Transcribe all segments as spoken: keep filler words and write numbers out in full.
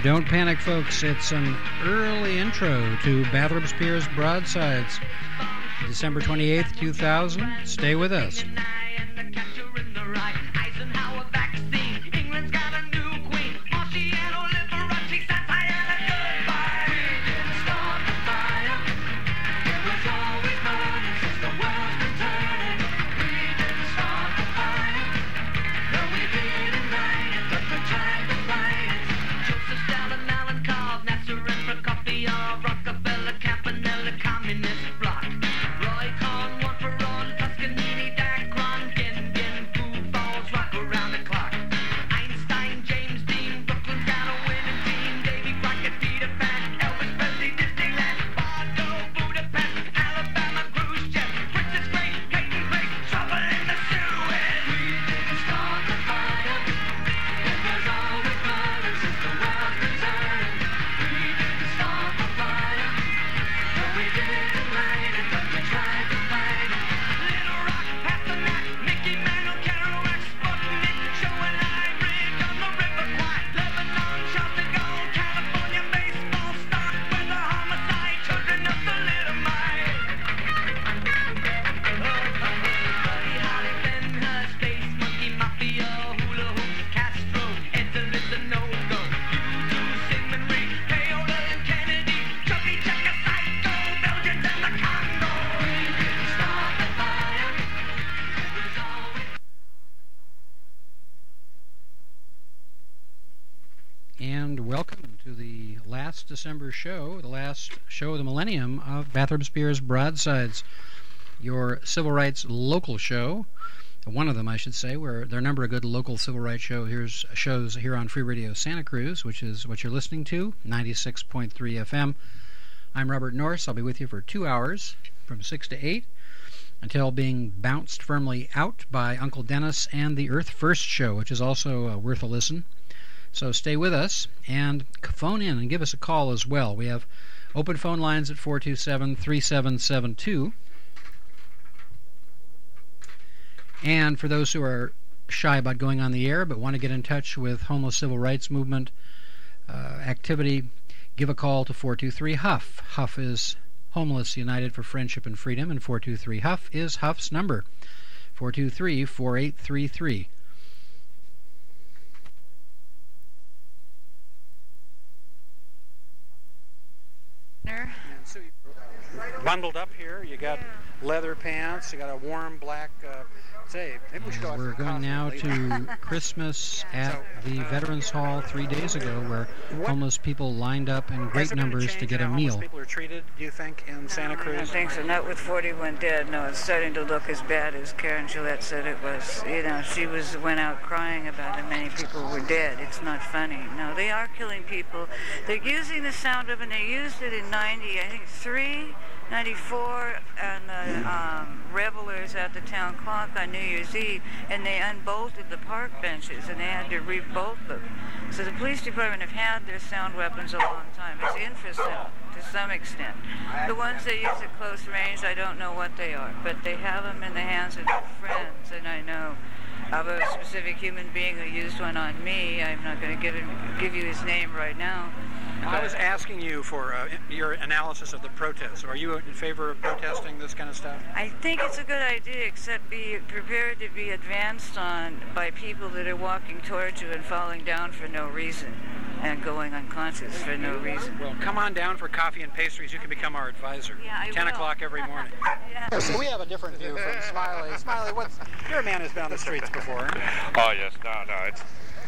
Don't panic, folks. It's an early intro to Bathrooms Piers Broadsides. December twenty-eighth, two thousand. Stay with us. December show, the last show of the millennium of Bathrooms Piers Broadsides, your civil rights local show. One of them, I should say, where there are a number of good local civil rights show here's shows here on Free Radio Santa Cruz, which is what you're listening to, ninety-six point three F M. I'm Robert Norris. I'll be with you for two hours from six to eight until being bounced firmly out by Uncle Dennis and the Earth First show, which is also uh, worth a listen. So stay with us and phone in and give us a call as well. We have open phone lines at four two seven, three seven seven two. And for those who are shy about going on the air but want to get in touch with homeless civil rights movement uh, activity, give a call to four two three HUF. HUF is Homeless United for Friendship and Freedom, and four two three HUF is HUF's number, four two three, four eight three three. So you're bundled up here. You got yeah. leather pants. You got a warm black. Uh, say, maybe we should go. We're going now to Christmas at the Veterans Hall three days ago, where what? homeless people lined up in great numbers to get a meal. People are treated, do you think, in Santa Cruz? I don't think so. Not with forty-one dead. No, it's starting to look as bad as Karen Gillette said it was. You know, she was went out crying about how many people were dead. It's not funny. No, they are killing people. They're using the sound of, and they used it in ninety, I think three. ninety-four, and the um, revelers at the town clock on New Year's Eve, and they unbolted the park benches, and they had to rebolt them. So the police department have had their sound weapons a long time. It's interesting to some extent. The ones they use at close range, I don't know what they are, but they have them in the hands of their friends, and I know of a specific human being who used one on me. I'm not going to give him, give you his name right now. I was asking you for uh, your analysis of the protests. Are you in favor of protesting this kind of stuff? I think it's a good idea, except be prepared to be advanced on by people that are walking towards you and falling down for no reason and going unconscious for no reason. Well, come on down for coffee and pastries. You can become our advisor. Yeah, I Ten will. o'clock every morning. Yeah. So we have a different view from Smiley. Smiley, what's, you're a man who's been on the streets before. Oh, yes. No, no, it's...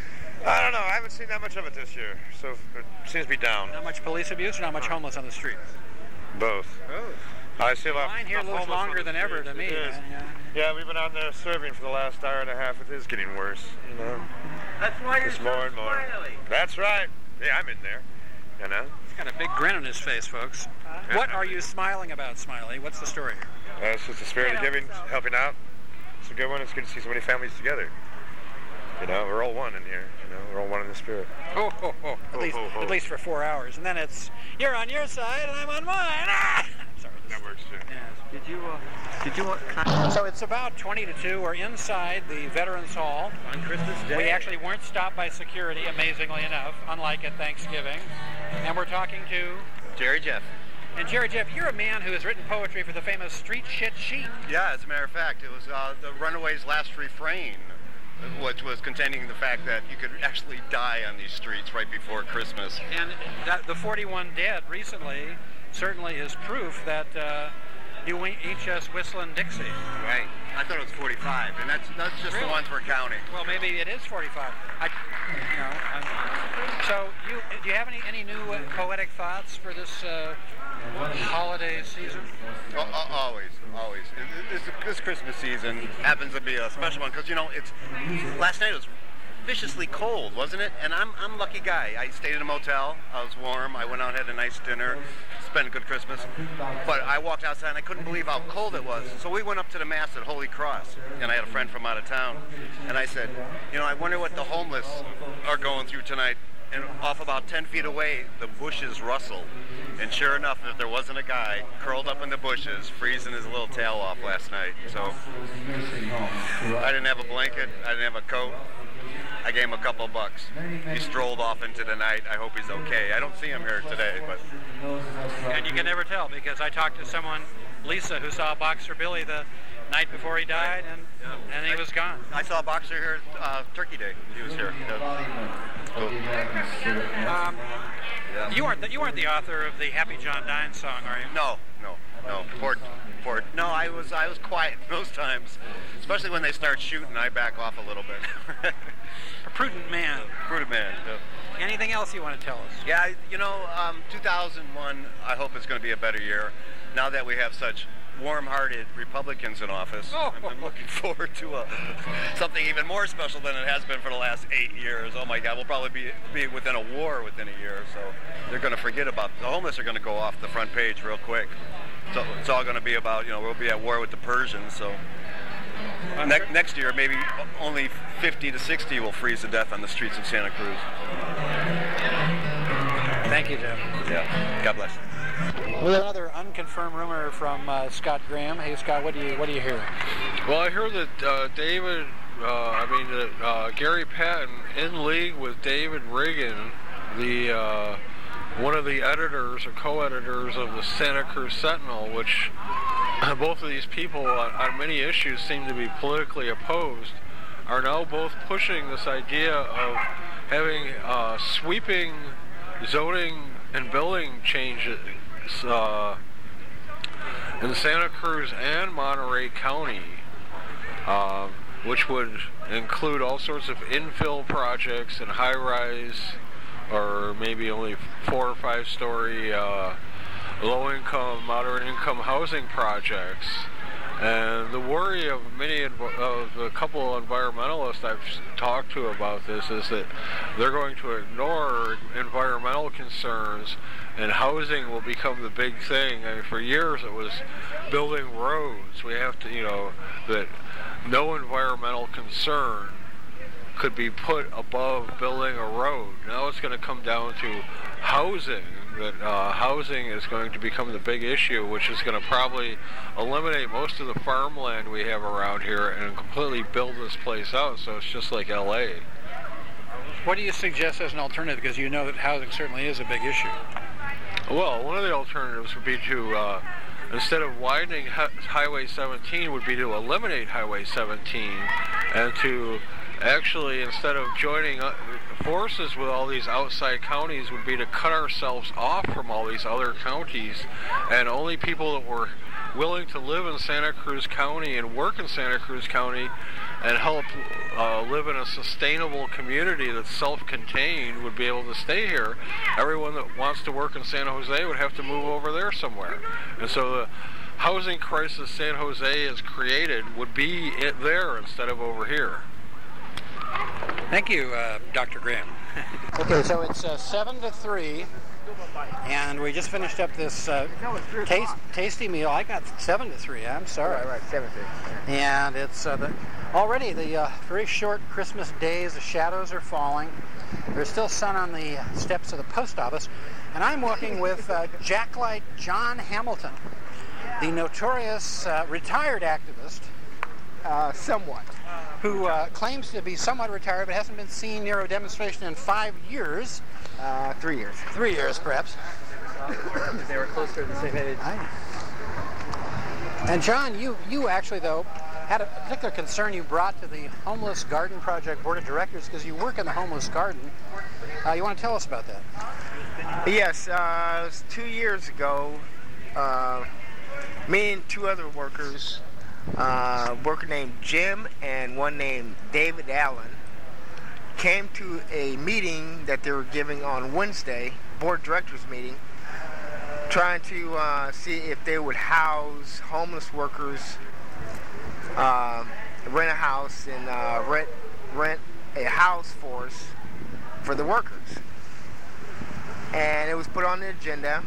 I don't know. I haven't seen that much of it this year, so it seems to be down. Not much police abuse or not much homeless on the street? Both. Both. I see a lot. Mine here looks longer than ever to me. It is. Yeah. yeah, we've been out there serving for the last hour and a half. It is getting worse, you know. That's why you're It's so more and more. smiley. That's right. Yeah, I'm in there, you know. He's got a big grin on his face, folks. Yeah. What are you smiling about, Smiley? What's the story? Uh, it's just the spirit of giving, helping out. It's a good one. It's good to see so many families together. You know, we're all one in here. You know, we're all one in the spirit. Oh, oh, oh. At Ho, least, ho, ho. at least for four hours, and then it's you're on your side and I'm on mine. Ah! Sorry, That works too. Yes. Did you, uh, did you, uh, So it's about twenty to two. We're inside the Veterans Hall. on Christmas Day? We actually weren't stopped by security, amazingly enough, unlike at Thanksgiving. And we're talking to... Jerry Jeff. And Jerry Jeff, you're a man who has written poetry for the famous Street Shit Sheet. Yeah, as a matter of fact, it was uh, the Runaways' last refrain, which was containing the fact that you could actually die on these streets right before Christmas. And that, the forty-one dead recently certainly is proof that uh, you ain't just whistling Dixie. Right. I thought it was forty-five, and that's that's just Really? the ones we're counting. Well, maybe it is forty-five. I, you know. I'm, so, you do you have any any new uh, poetic thoughts for this uh, holiday season? Oh, oh, always, always. This, this Christmas season happens to be a special one because, you know, it's last night it was viciously cold, wasn't it? And I'm I'm a lucky guy. I stayed in a motel. I was warm. I went out and had a nice dinner, spent a good Christmas. But I walked outside and I couldn't believe how cold it was. So we went up to the Mass at Holy Cross, and I had a friend from out of town. And I said, you know, I wonder what the homeless are going through tonight. And off about ten feet away, the bushes rustled. And sure enough, if there wasn't a guy curled up in the bushes, freezing his little tail off last night. So I didn't have a blanket. I didn't have a coat. I gave him a couple bucks. He strolled off into the night. I hope he's okay. I don't see him here today, but... And you can never tell, because I talked to someone, Lisa, who saw Boxer Billy the night before he died, and and he was gone. I saw a boxer here uh, Turkey Day. He was here. Yeah. Cool. Um, you aren't the, you aren't the author of the Happy John Dines song, are you? No, no, no. Port, port. No, I was I was quiet most times, especially when they start shooting. I back off a little bit. A prudent man. Prudent man. Yeah. Anything else you want to tell us? Yeah, I- you know, um, two thousand one, I hope it's going to be a better year. Now that we have such warm-hearted Republicans in office, Oh. I'm, I'm looking forward to a, something even more special than it has been for the last eight years. Oh my God, we'll probably be, be within a war within a year, so they're going to forget about, the homeless are going to go off the front page real quick. So it's all going to be about, you know, we'll be at war with the Persians, so ne- next year maybe only fifty to sixty will freeze to death on the streets of Santa Cruz. Thank you, Jim. Yeah, God bless. With another unconfirmed rumor from uh, Scott Graham. Hey, Scott, what do you what do you hear? Well, I hear that uh, David, uh, I mean that uh, Gary Patton, in league with David Reagan, the uh, one of the editors or co-editors of the Santa Cruz Sentinel, which both of these people on, on many issues seem to be politically opposed, are now both pushing this idea of having uh, sweeping zoning and building changes uh, in Santa Cruz and Monterey County, uh, which would include all sorts of infill projects and high-rise or maybe only four or five-story uh, low-income, moderate-income housing projects. And the worry of many of the couple of environmentalists I've talked to about this is that they're going to ignore environmental concerns, and housing will become the big thing. I mean, for years it was building roads. We have to, you know, that no environmental concern could be put above building a road. Now it's going to come down to housing. That uh, housing is going to become the big issue, which is going to probably eliminate most of the farmland we have around here and completely build this place out so it's just like L A. What do you suggest as an alternative? Because you know that housing certainly is a big issue. Well, one of the alternatives would be to, uh, instead of widening hi- Highway seventeen, would be to eliminate Highway seventeen and to actually, instead of joining uh, forces with all these outside counties, would be to cut ourselves off from all these other counties, and only people that were willing to live in Santa Cruz County and work in Santa Cruz County and help uh, live in a sustainable community that's self-contained would be able to stay here. Everyone that wants to work in San Jose would have to move over there somewhere. And so the housing crisis San Jose has created would be it there instead of over here. Thank you, uh, Doctor Graham. Okay, so it's uh, seven to three, and we just finished up this uh, taste, tasty meal. I got seven to three. I'm sorry. Right, right, seven three. And it's uh, the, already the uh, very short Christmas days. The shadows are falling. There's still sun on the steps of the post office, and I'm walking with uh, Jacklight John Hamilton. the notorious uh, retired activist, Uh, somewhat. who uh, claims to be somewhat retired but hasn't been seen near a demonstration in five years. Uh, three years. Three years, perhaps. They were closer to the same age. And John, you, you actually, though, had a particular concern you brought to the Homeless Garden Project Board of Directors because you work in the homeless garden. Uh, you want to tell us about that? Yes, uh, it was two years ago. Uh, me and two other workers, uh, a worker named Jim and one named David Allen, came to a meeting that they were giving on Wednesday, board of directors meeting, trying to uh, see if they would house homeless workers, uh, rent a house, and uh, rent rent a house for us for the workers. And it was put on the agenda,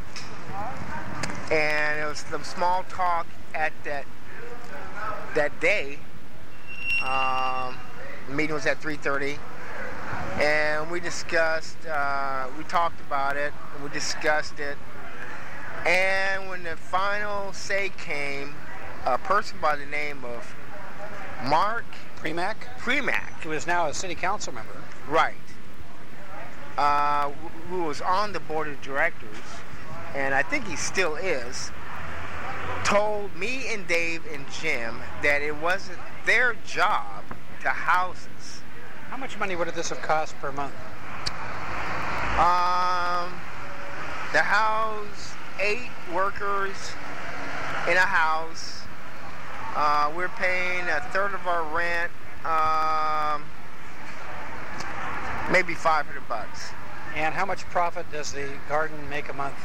and it was some small talk at that that day. Um, the meeting was at three thirty, and we discussed, uh, we talked about it, and we discussed it. And when the final say came, a person by the name of Mark Premack, Premack, who is now a city council member. right, uh, who was on the board of directors, and I think he still is, told me and Dave and Jim that it wasn't their job to house us. How much money would this have cost per month? Um, to house eight workers in a house, uh, we're paying a third of our rent, um, maybe five hundred bucks. And how much profit does the garden make a month?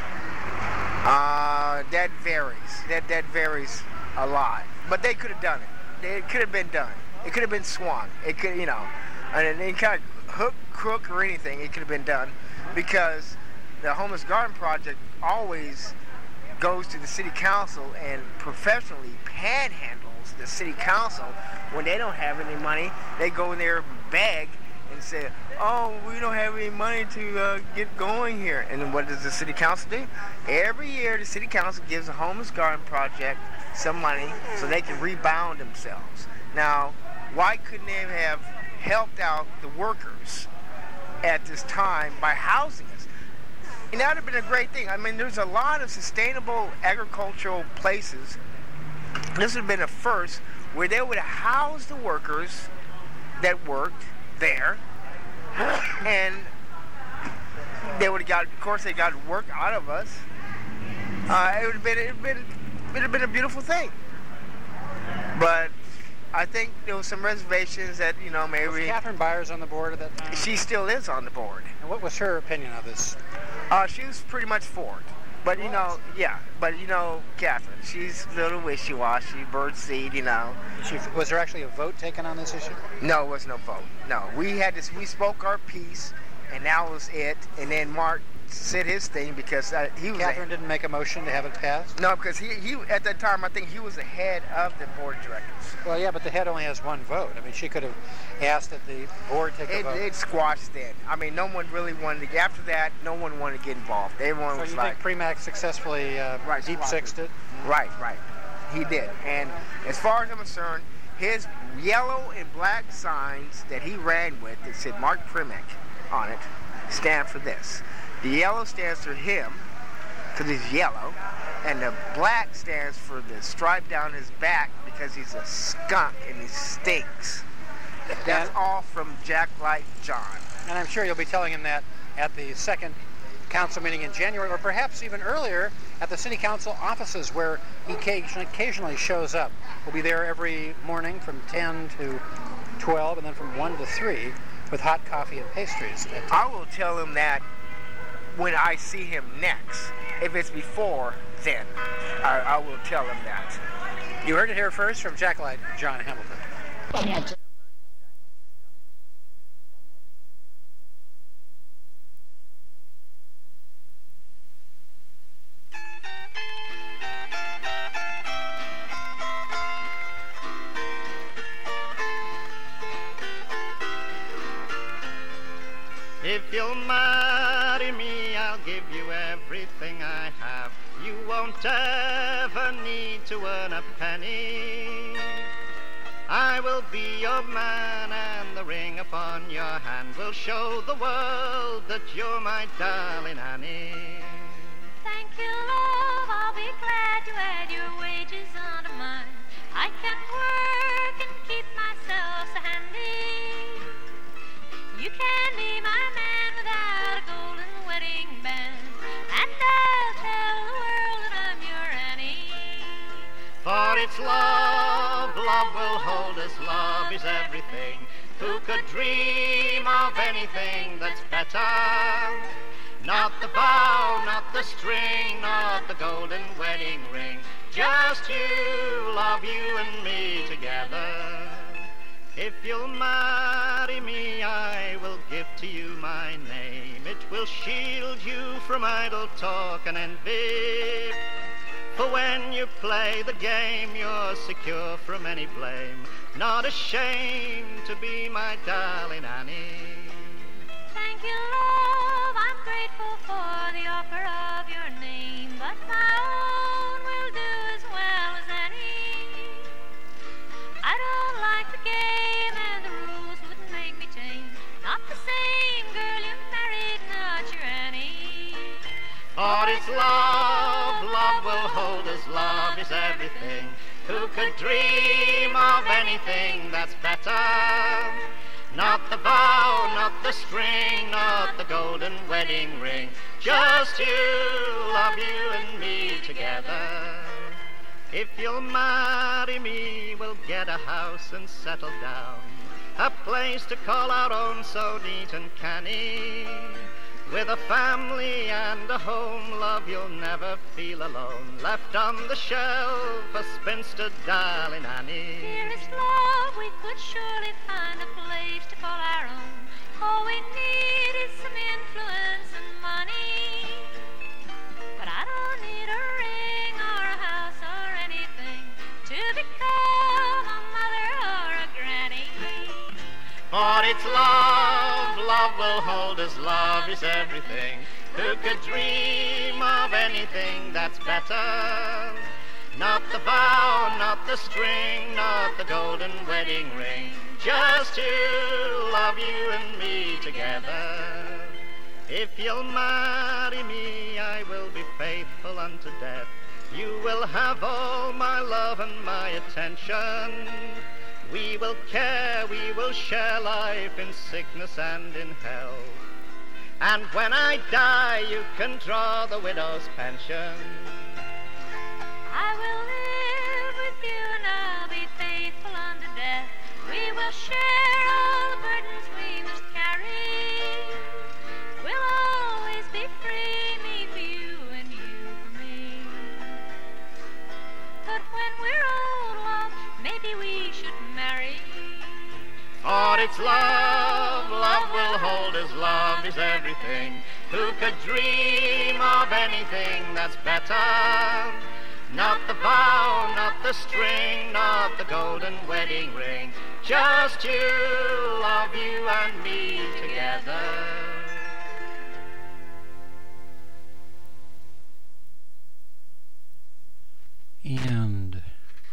Uh, that varies. That that varies a lot. But they could have done it. It could have been done. It could have been swung. It could, you know, and any kind of hook, crook, or anything. It could have been done because the Homeless Garden Project always goes to the city council and professionally panhandles the city council when they don't have any money. They go in there and beg and say, oh, we don't have any money to uh, get going here. And then what does the city council do? Every year the city council gives the Homeless Garden Project some money so they can rebound themselves. Now, why couldn't they have helped out the workers at this time by housing us? And that would have been a great thing. I mean, there's a lot of sustainable agricultural places. This would have been a first where they would house the workers that worked there, and they would have got, of course, they got work out of us. Uh, it would have been, it would have been, it would have been a beautiful thing. But I think there was some reservations that, you know, maybe... Was Catherine Byers on the board at that time? She still is on the board. And what was her opinion of this? Uh, she was pretty much for it. But, you know, yeah, but, you know, Catherine, she's a little wishy-washy, birdseed, you know. She, was there actually a vote taken on this issue? No, there was no vote. No, we had this, we spoke our piece, and that was it. And then Mark said his thing because uh, he was... Catherine a, didn't make a motion to have it passed? No, because he, he, at that time, I think he was the head of the board of directors. Well, yeah, but the head only has one vote. I mean, she could have asked that the board take a It, vote. it squashed then. I mean, no one really wanted to, after that, no one wanted to get involved. Everyone So was you like... think Premack successfully uh, Right, deep sixed it? Right, right. He did. And as far as I'm concerned, his yellow and black signs that he ran with that said Mark Premack on it stand for this. The yellow stands for him, because he's yellow, and the black stands for the stripe down his back because he's a skunk and he stinks. That's And- all from Jack Light John. And I'm sure you'll be telling him that at the second council meeting in January, or perhaps even earlier at the city council offices where he occasionally, occasionally shows up. We'll be there every morning from ten to twelve and then from one to three with hot coffee and pastries. I will tell him that when I see him next. If it's before, then I, I will tell him that. You heard it here first from Jack Light, John Hamilton. If you'll marry me, I'll give you everything I have. You won't ever need to earn a penny. I will be your man, and the ring upon your hand will show the world that you're my darling Annie. Thank you, love, I'll be glad to add your wages onto mine. I can work and keep myself so handy. You can be my man without a golden wedding band, and I'll tell the world that I'm your Annie. For it's love, love will hold us, love is everything. Who could dream of anything that's better? Not the bow, not the string, not the golden wedding ring. Just you, love, you and me together. If you'll marry me, I will give to you my name. It will shield you from idle talk and envy. For when you play the game, you're secure from any blame. Not ashamed to be my darling Annie. Thank you, love, I'm grateful for the offer of your name, but my own will do as well as any. I don't like the game, and the rules wouldn't make me change. Not the same girl you married, not your Annie. For it's love, love will hold us, love is everything. Who could dream of anything that's better? Not the bow, not the string, not the golden wedding ring. Just you, love, you and me together. If you'll marry me, we'll get a house and settle down. A place to call our own, so neat and canny. With a family and a home, love, you'll never feel alone. Left on the shelf, a spinster darling Annie. Dearest love, we could surely find a place to call our own. All we need is some influence and money. But I don't need a ring or a house or anything to become a mother or a granny. For it's love, love will hold us, love is everything. Who could dream of anything that's better? Not the bow, not the string, not the golden wedding ring. Just you, love, you and me together. If you'll marry me, I will be faithful unto death. You will have all my love and my attention. We will care, we will share life in sickness and in health. And when I die, you can draw the widow's pension. I will live with you and I'll be faithful unto death. We will share all the burdens we must carry. We'll always be free, me for you and you for me. But when we're old, love, maybe we should marry. For it's love, love will hold us, love is everything. Who could dream of anything that's better? Not the bow, not the string, not the golden wedding ring. Just you, love, you and me together. And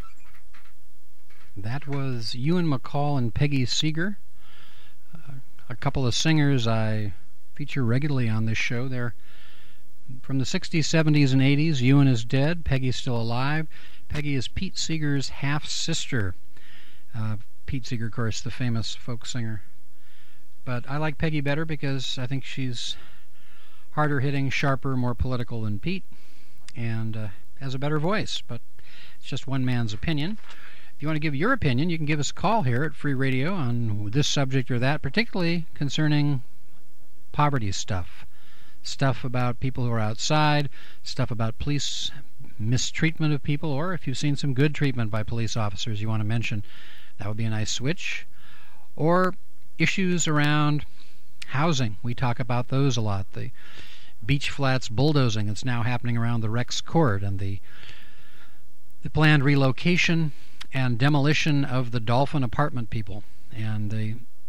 that was Ewan MacColl and Peggy Seeger, uh, a couple of singers I feature regularly on this show. They're from the sixties, seventies, and eighties. Ewan is dead. Peggy's still alive. Peggy is Pete Seeger's half-sister. Uh, Pete Seeger, of course, the famous folk singer. But I like Peggy better because I think she's harder-hitting, sharper, more political than Pete, and uh, has a better voice. But it's just one man's opinion. If you want to give your opinion, you can give us a call here at Free Radio on this subject or that, particularly concerning poverty stuff. Stuff about people who are outside, stuff about police mistreatment of people, or if you've seen some good treatment by police officers you want to mention, that would be a nice switch. Or issues around housing. We talk about those a lot. The beach flats bulldozing that's now happening around the Rex Court, and the the planned relocation and demolition of the Dolphin apartment people, and the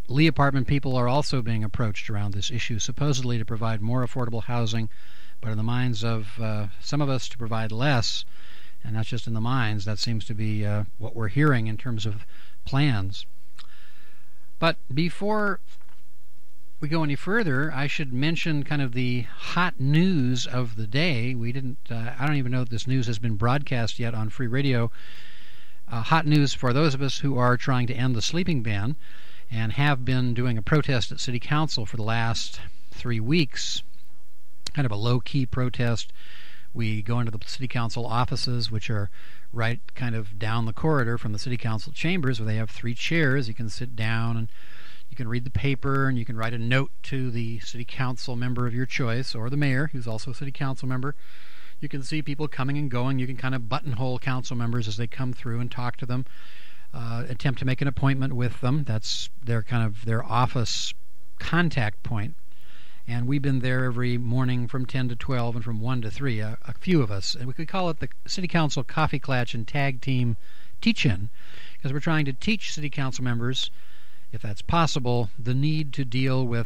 Lee apartment people are also being approached around this issue, supposedly to provide more affordable housing, but in the minds of uh, some of us to provide less, and not just in the minds. That seems to be uh, what we're hearing in terms of plans. But before we go any further, I should mention kind of the hot news of the day. We didn't, uh, I don't even know if this news has been broadcast yet on Free Radio. Uh, hot news for those of us who are trying to end the sleeping ban and have been doing a protest at City Council for the last three weeks. Kind of a low-key protest. We go into the City Council offices, which are right kind of down the corridor from the City Council chambers, where they have three chairs. You can sit down and you can read the paper, and you can write a note to the City Council member of your choice, or the mayor, who's also a City Council member. You can see people coming and going. You can kind of buttonhole council members as they come through and talk to them, uh, attempt to make an appointment with them. That's their kind of their office contact point. And we've been there every morning from ten to twelve and from one to three, a, a few of us. And we could call it the City Council Coffee Klatch and Tag Team Teach-In, because we're trying to teach City Council members, if that's possible, the need to deal with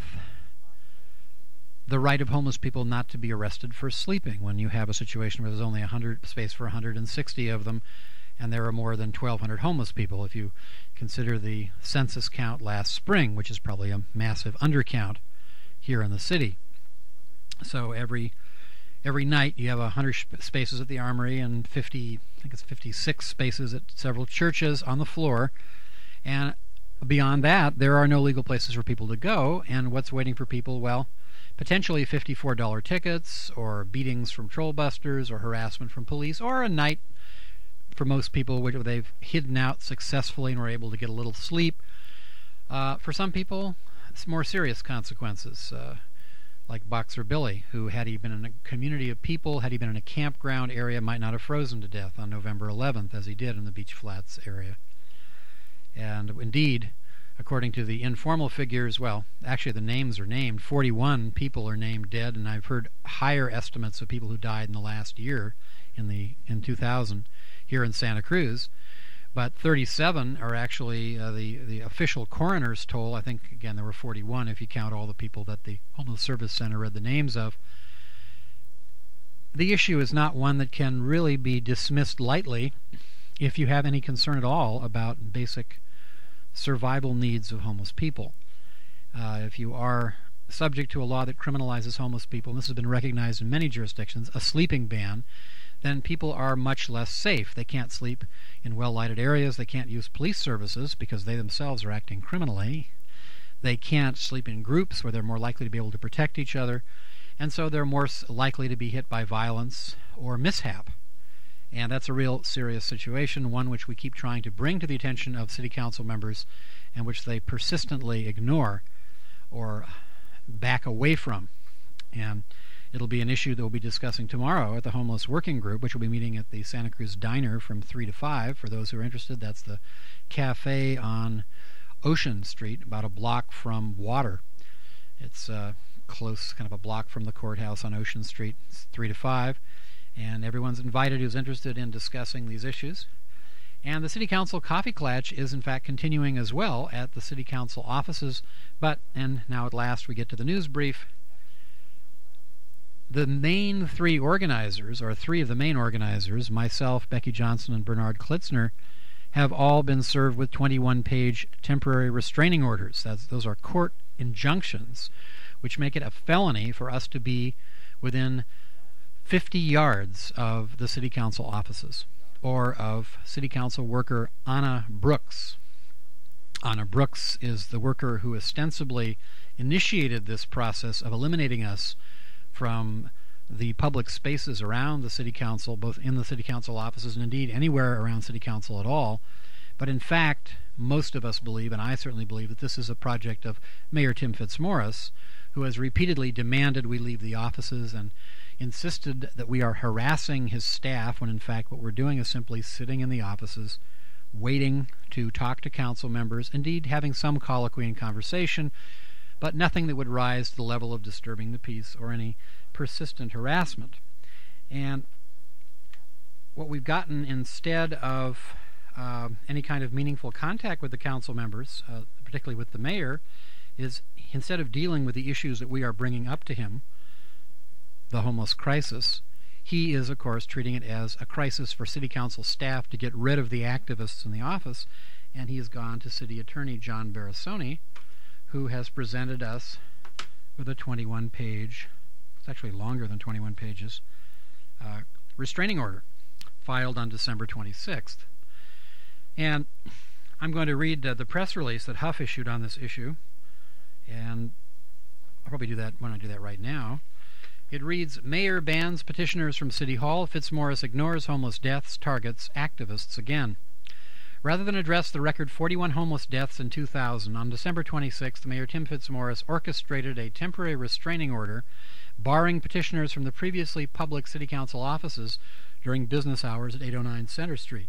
the right of homeless people not to be arrested for sleeping when you have a situation where there's only one hundred space for one hundred sixty of them, and there are more than twelve hundred homeless people if you consider the census count last spring, which is probably a massive undercount here in the city. So every every night you have one hundred spaces at the Armory and fifty, I think it's fifty-six spaces at several churches on the floor. And beyond that, there are no legal places for people to go. And what's waiting for people? Well, potentially fifty-four dollar tickets, or beatings from troll busters, or harassment from police, or a night for most people where they've hidden out successfully and were able to get a little sleep. Uh, for some people, it's more serious consequences, uh, like Boxer Billy, who, had he been in a community of people, had he been in a campground area, might not have frozen to death on November eleventh, as he did in the Beach Flats area. And indeed, according to the informal figures, well, actually the names are named. forty-one people are named dead, and I've heard higher estimates of people who died in the last year, in the in two thousand, here in Santa Cruz. But thirty-seven are actually uh, the, the official coroner's toll. I think, again, there were forty-one if you count all the people that the Homeless Service Center read the names of. The issue is not one that can really be dismissed lightly if you have any concern at all about basic survival needs of homeless people. Uh, if you are subject to a law that criminalizes homeless people, and this has been recognized in many jurisdictions, a sleeping ban, then people are much less safe. They can't sleep in well-lighted areas. They can't use police services because they themselves are acting criminally. They can't sleep in groups where they're more likely to be able to protect each other. And so they're more likely to be hit by violence or mishap. And that's a real serious situation, one which we keep trying to bring to the attention of City Council members and which they persistently ignore or back away from. And it'll be an issue that we'll be discussing tomorrow at the Homeless Working Group, which will be meeting at the Santa Cruz Diner from three to five. For those who are interested, that's the cafe on Ocean Street, about a block from Water. It's uh, close, kind of a block from the courthouse on Ocean Street. It's three to five. And everyone's invited who's interested in discussing these issues. And the City Council Coffee Klatch is, in fact, continuing as well at the City Council offices. But, and now at last we get to the news brief, the main three organizers, or three of the main organizers, myself, Becky Johnson, and Bernard Klitzner, have all been served with twenty-one page temporary restraining orders. That's, those are court injunctions, which make it a felony for us to be within fifty yards of the City Council offices, or of City Council worker Anna Brooks. Anna Brooks is the worker who ostensibly initiated this process of eliminating us from the public spaces around the City Council, both in the City Council offices and indeed anywhere around City Council at all. But in fact, most of us believe, and I certainly believe, that this is a project of Mayor Tim Fitzmaurice, who has repeatedly demanded we leave the offices and insisted that we are harassing his staff, when in fact what we're doing is simply sitting in the offices, waiting to talk to council members, indeed having some colloquy and conversation, but nothing that would rise to the level of disturbing the peace or any persistent harassment. And what we've gotten instead of uh, any kind of meaningful contact with the council members, uh, particularly with the mayor, is instead of dealing with the issues that we are bringing up to him, the homeless crisis, he is, of course, treating it as a crisis for city council staff to get rid of the activists in the office, and he has gone to City Attorney John Barasoni, who has presented us with a twenty-one page, it's actually longer than twenty-one pages, uh, restraining order filed on December twenty-sixth. And I'm going to read uh, the press release that Huff issued on this issue, and I'll probably do that when I do that right now. It reads, Mayor bans petitioners from City Hall. Fitzmaurice ignores homeless deaths, targets activists again. Rather than address the record forty-one homeless deaths in two thousand, on December twenty-sixth, Mayor Tim Fitzmaurice orchestrated a temporary restraining order barring petitioners from the previously public City Council offices during business hours at eight oh nine Center Street.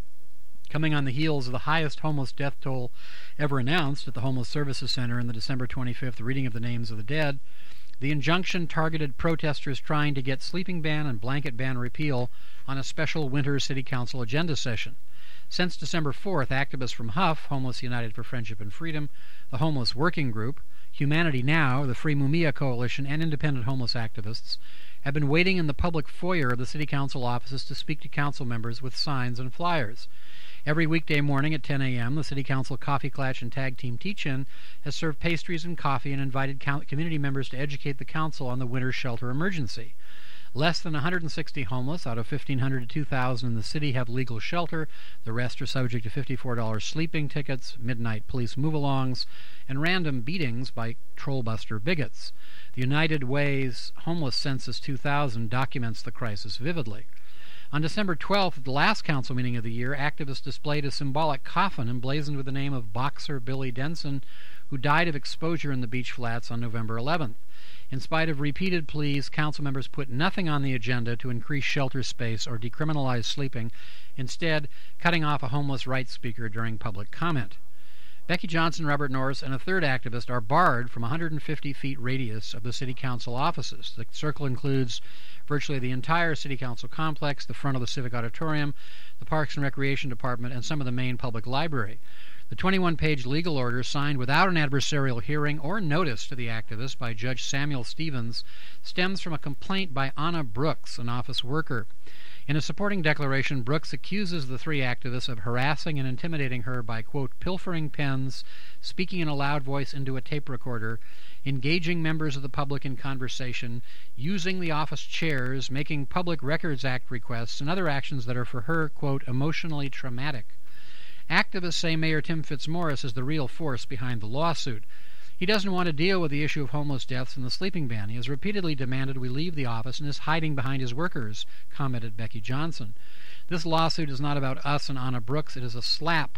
Coming on the heels of the highest homeless death toll ever announced at the Homeless Services Center in the December twenty-fifth reading of the names of the dead, the injunction targeted protesters trying to get sleeping ban and blanket ban repeal on a special winter City Council agenda session. Since December fourth, activists from Huff, Homeless United for Friendship and Freedom, the Homeless Working Group, Humanity Now, the Free Mumia Coalition, and independent homeless activists have been waiting in the public foyer of the City Council offices to speak to council members with signs and flyers. Every weekday morning at ten a.m., the City Council Coffee Klatch and Tag Team Teach-In has served pastries and coffee and invited community members to educate the council on the winter shelter emergency. Less than one hundred sixty homeless out of fifteen hundred to two thousand in the city have legal shelter. The rest are subject to fifty-four dollars sleeping tickets, midnight police move-alongs, and random beatings by trollbuster bigots. The United Way's Homeless Census two thousand documents the crisis vividly. On December twelfth, at the last council meeting of the year, activists displayed a symbolic coffin emblazoned with the name of boxer Billy Denson, who died of exposure in the beach flats on November eleventh. In spite of repeated pleas, council members put nothing on the agenda to increase shelter space or decriminalize sleeping, instead cutting off a homeless rights speaker during public comment. Becky Johnson, Robert Norris, and a third activist are barred from one hundred fifty feet radius of the City Council offices. The circle includes virtually the entire City Council complex, the front of the Civic Auditorium, the Parks and Recreation Department, and some of the main public library. The twenty-one page legal order, signed without an adversarial hearing or notice to the activists by Judge Samuel Stevens, stems from a complaint by Anna Brooks, an office worker. In a supporting declaration, Brooks accuses the three activists of harassing and intimidating her by, quote, pilfering pens, speaking in a loud voice into a tape recorder, engaging members of the public in conversation, using the office chairs, making Public Records Act requests, and other actions that are for her, quote, emotionally traumatic. Activists say Mayor Tim Fitzmaurice is the real force behind the lawsuit. He doesn't want to deal with the issue of homeless deaths and the sleeping ban. He has repeatedly demanded we leave the office and is hiding behind his workers, commented Becky Johnson. This lawsuit is not about us and Anna Brooks. It is a slap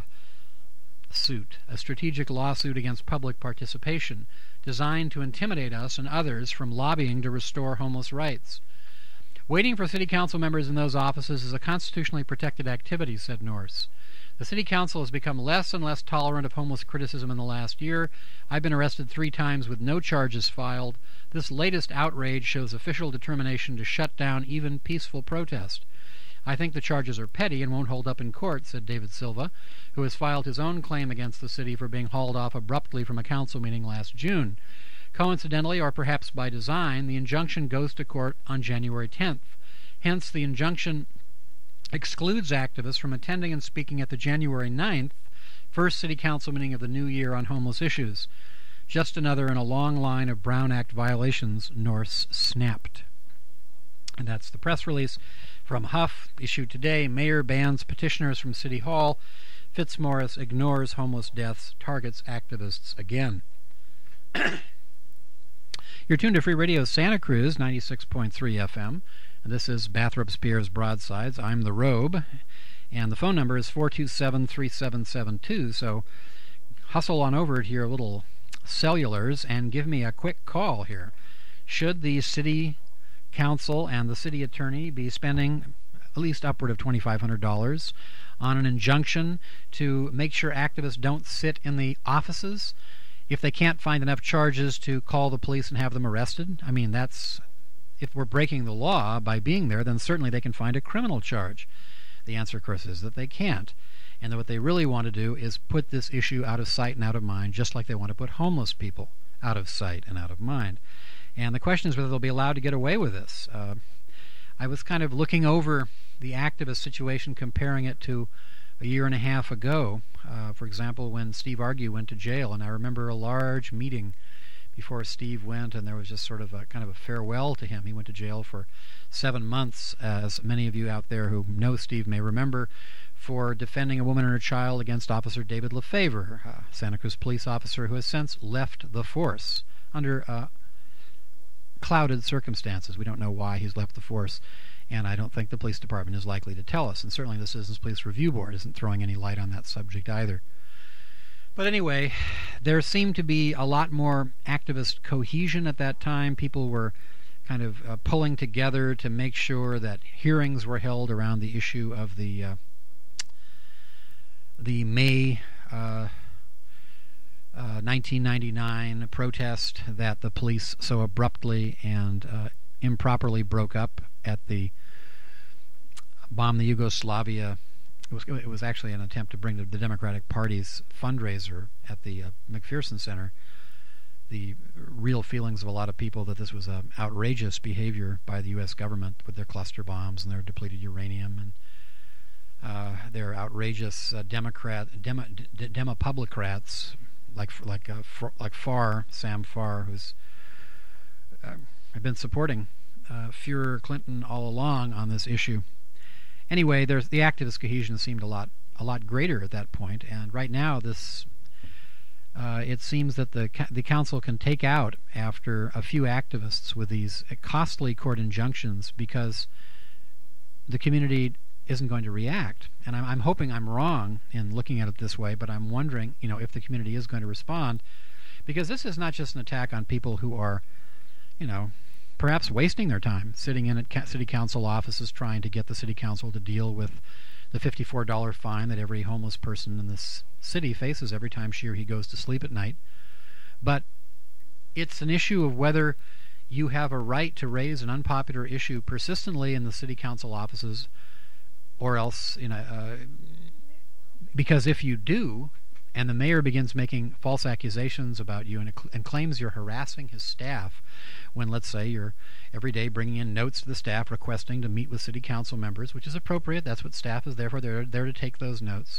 suit, a strategic lawsuit against public participation, designed to intimidate us and others from lobbying to restore homeless rights. Waiting for City Council members in those offices is a constitutionally protected activity, said Norris. The City Council has become less and less tolerant of homeless criticism in the last year. I've been arrested three times with no charges filed. This latest outrage shows official determination to shut down even peaceful protest. I think the charges are petty and won't hold up in court, said David Silva, who has filed his own claim against the city for being hauled off abruptly from a council meeting last June. Coincidentally, or perhaps by design, the injunction goes to court on January tenth. Hence, the injunction excludes activists from attending and speaking at the January ninth first City Council meeting of the new year on homeless issues. Just another in a long line of Brown Act violations, Norse snapped. And that's the press release from Huff, issued today. Mayor bans petitioners from City Hall. Fitzmaurice ignores homeless deaths, targets activists again. You're tuned to Free Radio Santa Cruz, ninety-six point three F M. This is Bathrop Spears Broadsides. I'm the Robe, and the phone number is four two seven, three seven seven two, so hustle on over to your little cellulars and give me a quick call here. Should the City Council and the City Attorney be spending at least upward of twenty-five hundred dollars on an injunction to make sure activists don't sit in the offices if they can't find enough charges to call the police and have them arrested? I mean, that's... if we're breaking the law by being there, then certainly they can find a criminal charge. The answer, of course, is that they can't. And that what they really want to do is put this issue out of sight and out of mind, just like they want to put homeless people out of sight and out of mind. And the question is whether they'll be allowed to get away with this. Uh, I was kind of looking over the activist situation, comparing it to a year and a half ago, uh, for example, when Steve Argue went to jail. And I remember a large meeting before Steve went, and there was just sort of a kind of a farewell to him. He went to jail for seven months, as many of you out there who know Steve may remember, for defending a woman and her child against Officer David Lefevre, a Santa Cruz police officer who has since left the force under uh, clouded circumstances. We don't know why he's left the force, and I don't think the police department is likely to tell us, and certainly the Citizens Police Review Board isn't throwing any light on that subject either. But anyway, there seemed to be a lot more activist cohesion at that time. People were kind of uh, pulling together to make sure that hearings were held around the issue of the uh, the May uh, uh, nineteen ninety-nine protest that the police so abruptly and uh, improperly broke up at the Bomb the Yugoslavia. It was, it was actually an attempt to bring the, the Democratic Party's fundraiser at the uh, McPherson Center. The real feelings of a lot of people that this was uh, outrageous behavior by the U S government with their cluster bombs and their depleted uranium and uh, their outrageous uh, Democrat demo, d- Demopublicrats like like uh, F- like Farr, Sam Farr, who's uh, I've been supporting uh, Führer Clinton all along on this issue. Anyway, there's the activist cohesion seemed a lot a lot greater at that point, and right now this uh, it seems that the the council can take out after a few activists with these costly court injunctions because the community isn't going to react. And I'm, I'm hoping I'm wrong in looking at it this way, but I'm wondering, you know, if the community is going to respond, because this is not just an attack on people who are, you know, perhaps wasting their time sitting in at city council offices trying to get the city council to deal with the fifty-four dollars fine that every homeless person in this city faces every time she or he goes to sleep at night. But it's an issue of whether you have a right to raise an unpopular issue persistently in the city council offices, or else, you know, uh, because if you do, and the mayor begins making false accusations about you and, and claims you're harassing his staff when, let's say, you're every day bringing in notes to the staff requesting to meet with city council members, which is appropriate. That's what staff is there for. They're there to take those notes.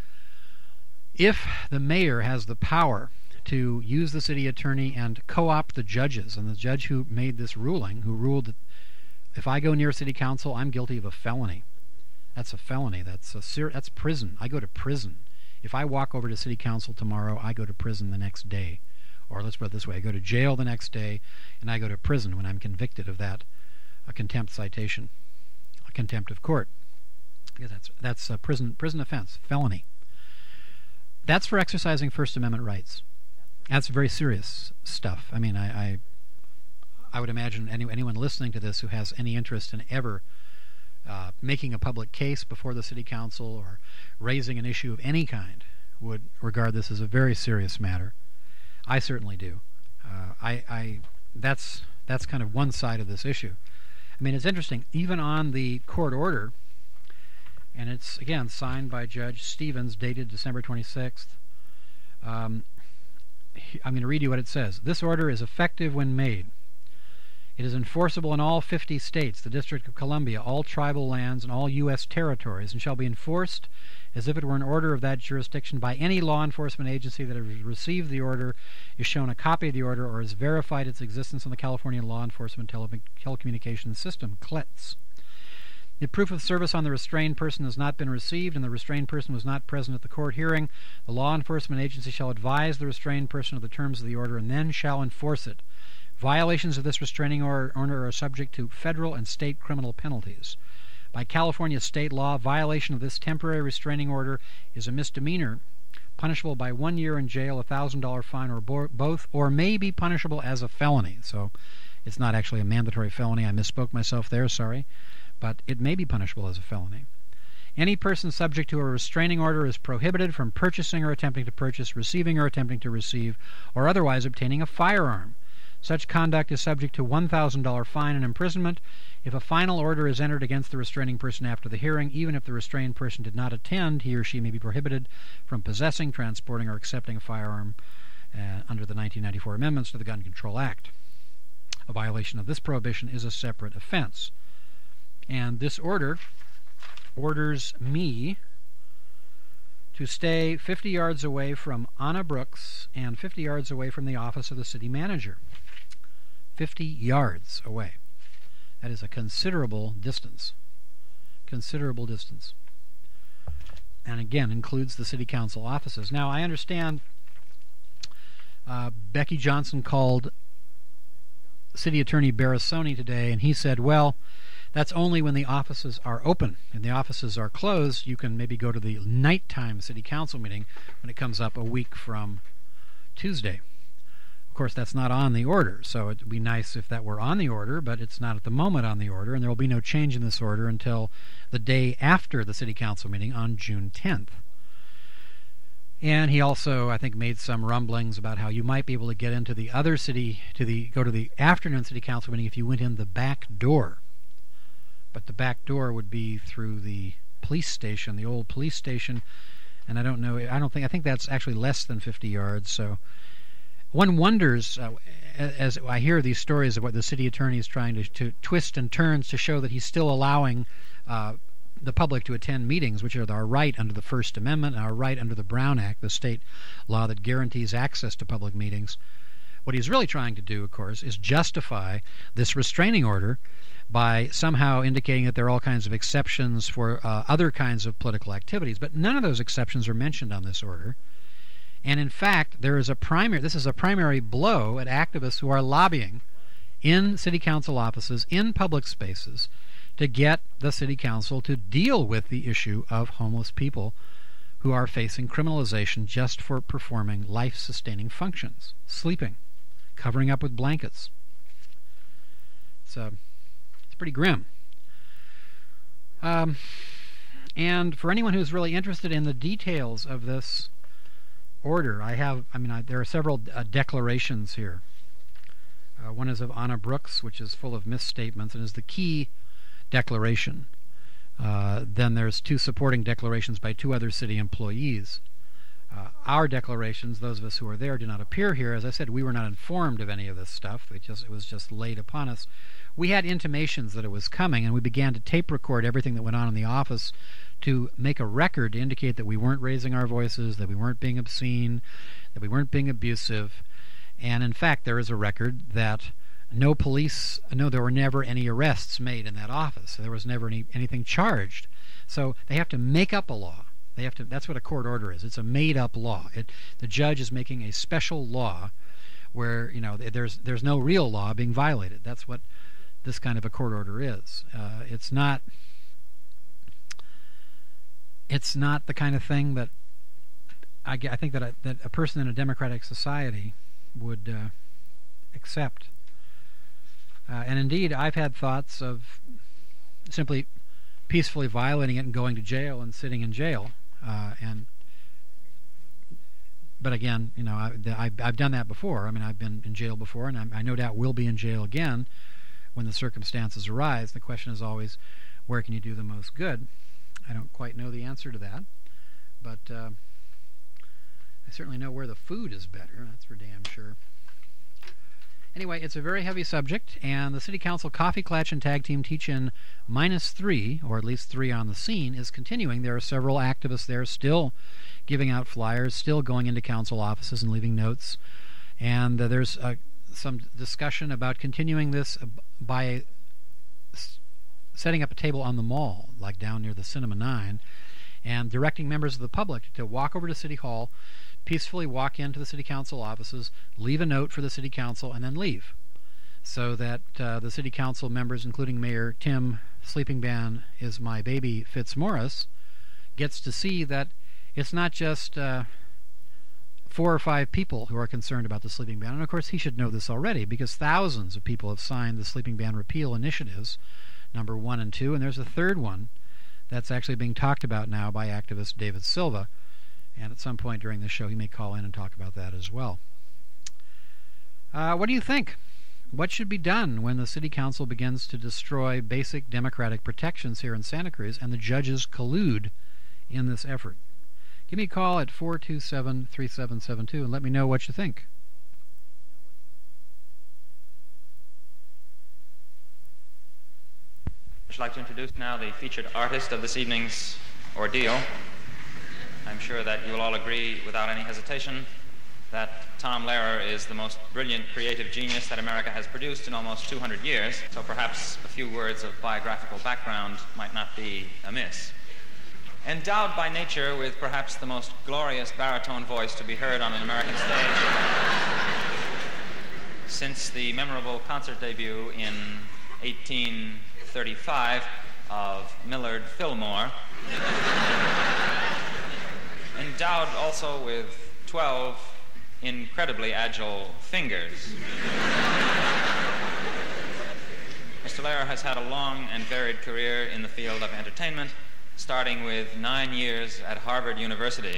If the mayor has the power to use the city attorney and co-opt the judges, and the judge who made this ruling, who ruled that if I go near city council, I'm guilty of a felony. That's a felony. That's a ser- that's prison. I go to prison. If I walk over to city council tomorrow, I go to prison the next day. Or let's put it this way, I go to jail the next day, and I go to prison when I'm convicted of that, a contempt citation, a contempt of court. Because that's that's a prison prison offense, felony. That's for exercising First Amendment rights. That's very serious stuff. I mean, I I, I would imagine any, anyone listening to this who has any interest in ever Uh, making a public case before the city council or raising an issue of any kind would regard this as a very serious matter. I certainly do. Uh, I, I that's that's kind of one side of this issue. I mean, it's interesting. Even on the court order, and it's again signed by Judge Stevens, dated December twenty-sixth. Um, I'm going to read you what it says. This order is effective when made. It is enforceable in all fifty states, the District of Columbia, all tribal lands, and all U S territories, and shall be enforced as if it were an order of that jurisdiction by any law enforcement agency that has received the order, is shown a copy of the order, or has verified its existence on the California Law Enforcement Tele- Telecommunications System, C L E T S. If proof of service on the restrained person has not been received and the restrained person was not present at the court hearing, the law enforcement agency shall advise the restrained person of the terms of the order and then shall enforce it. Violations of this restraining order are subject to federal and state criminal penalties. By California state law, violation of this temporary restraining order is a misdemeanor, punishable by one year in jail, a one thousand dollars fine, or bo- both, or may be punishable as a felony. So it's not actually a mandatory felony. I misspoke myself there, sorry. But it may be punishable as a felony. Any person subject to a restraining order is prohibited from purchasing or attempting to purchase, receiving or attempting to receive, or otherwise obtaining a firearm. Such conduct is subject to one thousand dollars fine and imprisonment. If a final order is entered against the restraining person after the hearing, even if the restrained person did not attend, he or she may be prohibited from possessing, transporting, or accepting a firearm uh, under the nineteen ninety-four amendments to the Gun Control Act. A violation of this prohibition is a separate offense. And this order orders me to stay fifty yards away from Anna Brooks and fifty yards away from the office of the city manager. fifty yards away. That is a considerable distance. Considerable distance. And again, includes the city council offices. Now, I understand uh, Becky Johnson called City Attorney Barasoni today, and he said, well, that's only when the offices are open. And the offices are closed, you can maybe go to the nighttime city council meeting when it comes up a week from Tuesday. Of course, that's not on the order, so it would be nice if that were on the order, but it's not at the moment on the order, and there will be no change in this order until the day after the city council meeting on June tenth. And he also, I think, made some rumblings about how you might be able to get into the other city, to the go to the afternoon city council meeting if you went in the back door. But the back door would be through the police station, the old police station, and I don't know, I don't think, I think that's actually less than fifty yards, so one wonders, uh, as I hear these stories of what the city attorney is trying to, to twist and turns to show that he's still allowing uh, the public to attend meetings, which are our right under the First Amendment and our right under the Brown Act, the state law that guarantees access to public meetings. What he's really trying to do, of course, is justify this restraining order by somehow indicating that there are all kinds of exceptions for uh, other kinds of political activities. But none of those exceptions are mentioned on this order. And in fact, there is a primary, this is a primary blow at activists who are lobbying in city council offices, in public spaces, to get the city council to deal with the issue of homeless people who are facing criminalization just for performing life-sustaining functions, sleeping, covering up with blankets. So it's pretty grim. Um, and for anyone who's really interested in the details of this order, I have, I mean, I, there are several uh, declarations here. Uh, one is of Anna Brooks, which is full of misstatements and is the key declaration. Uh, then there's two supporting declarations by two other city employees. Uh, our declarations, those of us who are there, do not appear here. As I said, we were not informed of any of this stuff. It just it was just laid upon us. We had intimations that it was coming, and we began to tape record everything that went on in the office to make a record to indicate that we weren't raising our voices, that we weren't being obscene, that we weren't being abusive. And in fact, there is a record that no police, no, there were never any arrests made in that office. There was never any anything charged. So they have to make up a law. They have to. That's what a court order is. It's a made-up law. It, the judge is making a special law where, you know, there's there's no real law being violated. That's what this kind of a court order is. Uh, it's not. It's not the kind of thing that I, I think that a, that a person in a democratic society would uh, accept. Uh, and indeed, I've had thoughts of simply peacefully violating it and going to jail and sitting in jail. Uh, and but again, you know, I, I, I've done that before. I mean, I've been in jail before, and I, I no doubt will be in jail again when the circumstances arise. The question is always, where can you do the most good? I don't quite know the answer to that, but uh, I certainly know where the food is better. That's for damn sure. Anyway, it's a very heavy subject, and the City Council Coffee Klatch and Tag Team Teach-In minus three, or at least three on the scene, is continuing. There are several activists there still giving out flyers, still going into council offices and leaving notes. And uh, there's uh, some discussion about continuing this uh, by s- setting up a table on the mall, like down near the Cinema nine, and directing members of the public to walk over to City Hall, peacefully walk into the city council offices, leave a note for the city council, and then leave, so that uh, the city council members, including Mayor Tim Sleeping Ban is my baby Fitzmaurice, gets to see that it's not just uh, four or five people who are concerned about the sleeping ban. And of course he should know this already, because thousands of people have signed the sleeping ban repeal initiatives, number one and two, and there's a third one that's actually being talked about now by activist David Silva. And at some point during this show, he may call in and talk about that as well. Uh, what do you think? What should be done when the city council begins to destroy basic democratic protections here in Santa Cruz and the judges collude in this effort? Give me a call at four two seven, three seven seven two and let me know what you think. I'd like to introduce now the featured artist of this evening's ordeal. I'm sure that you will all agree without any hesitation that Tom Lehrer is the most brilliant creative genius that America has produced in almost two hundred years, so perhaps a few words of biographical background might not be amiss. Endowed by nature with perhaps the most glorious baritone voice to be heard on an American stage since the memorable concert debut in eighteen thirty-five of Millard Fillmore, endowed also with twelve incredibly agile fingers. Mister Lehrer has had a long and varied career in the field of entertainment, starting with nine years at Harvard University,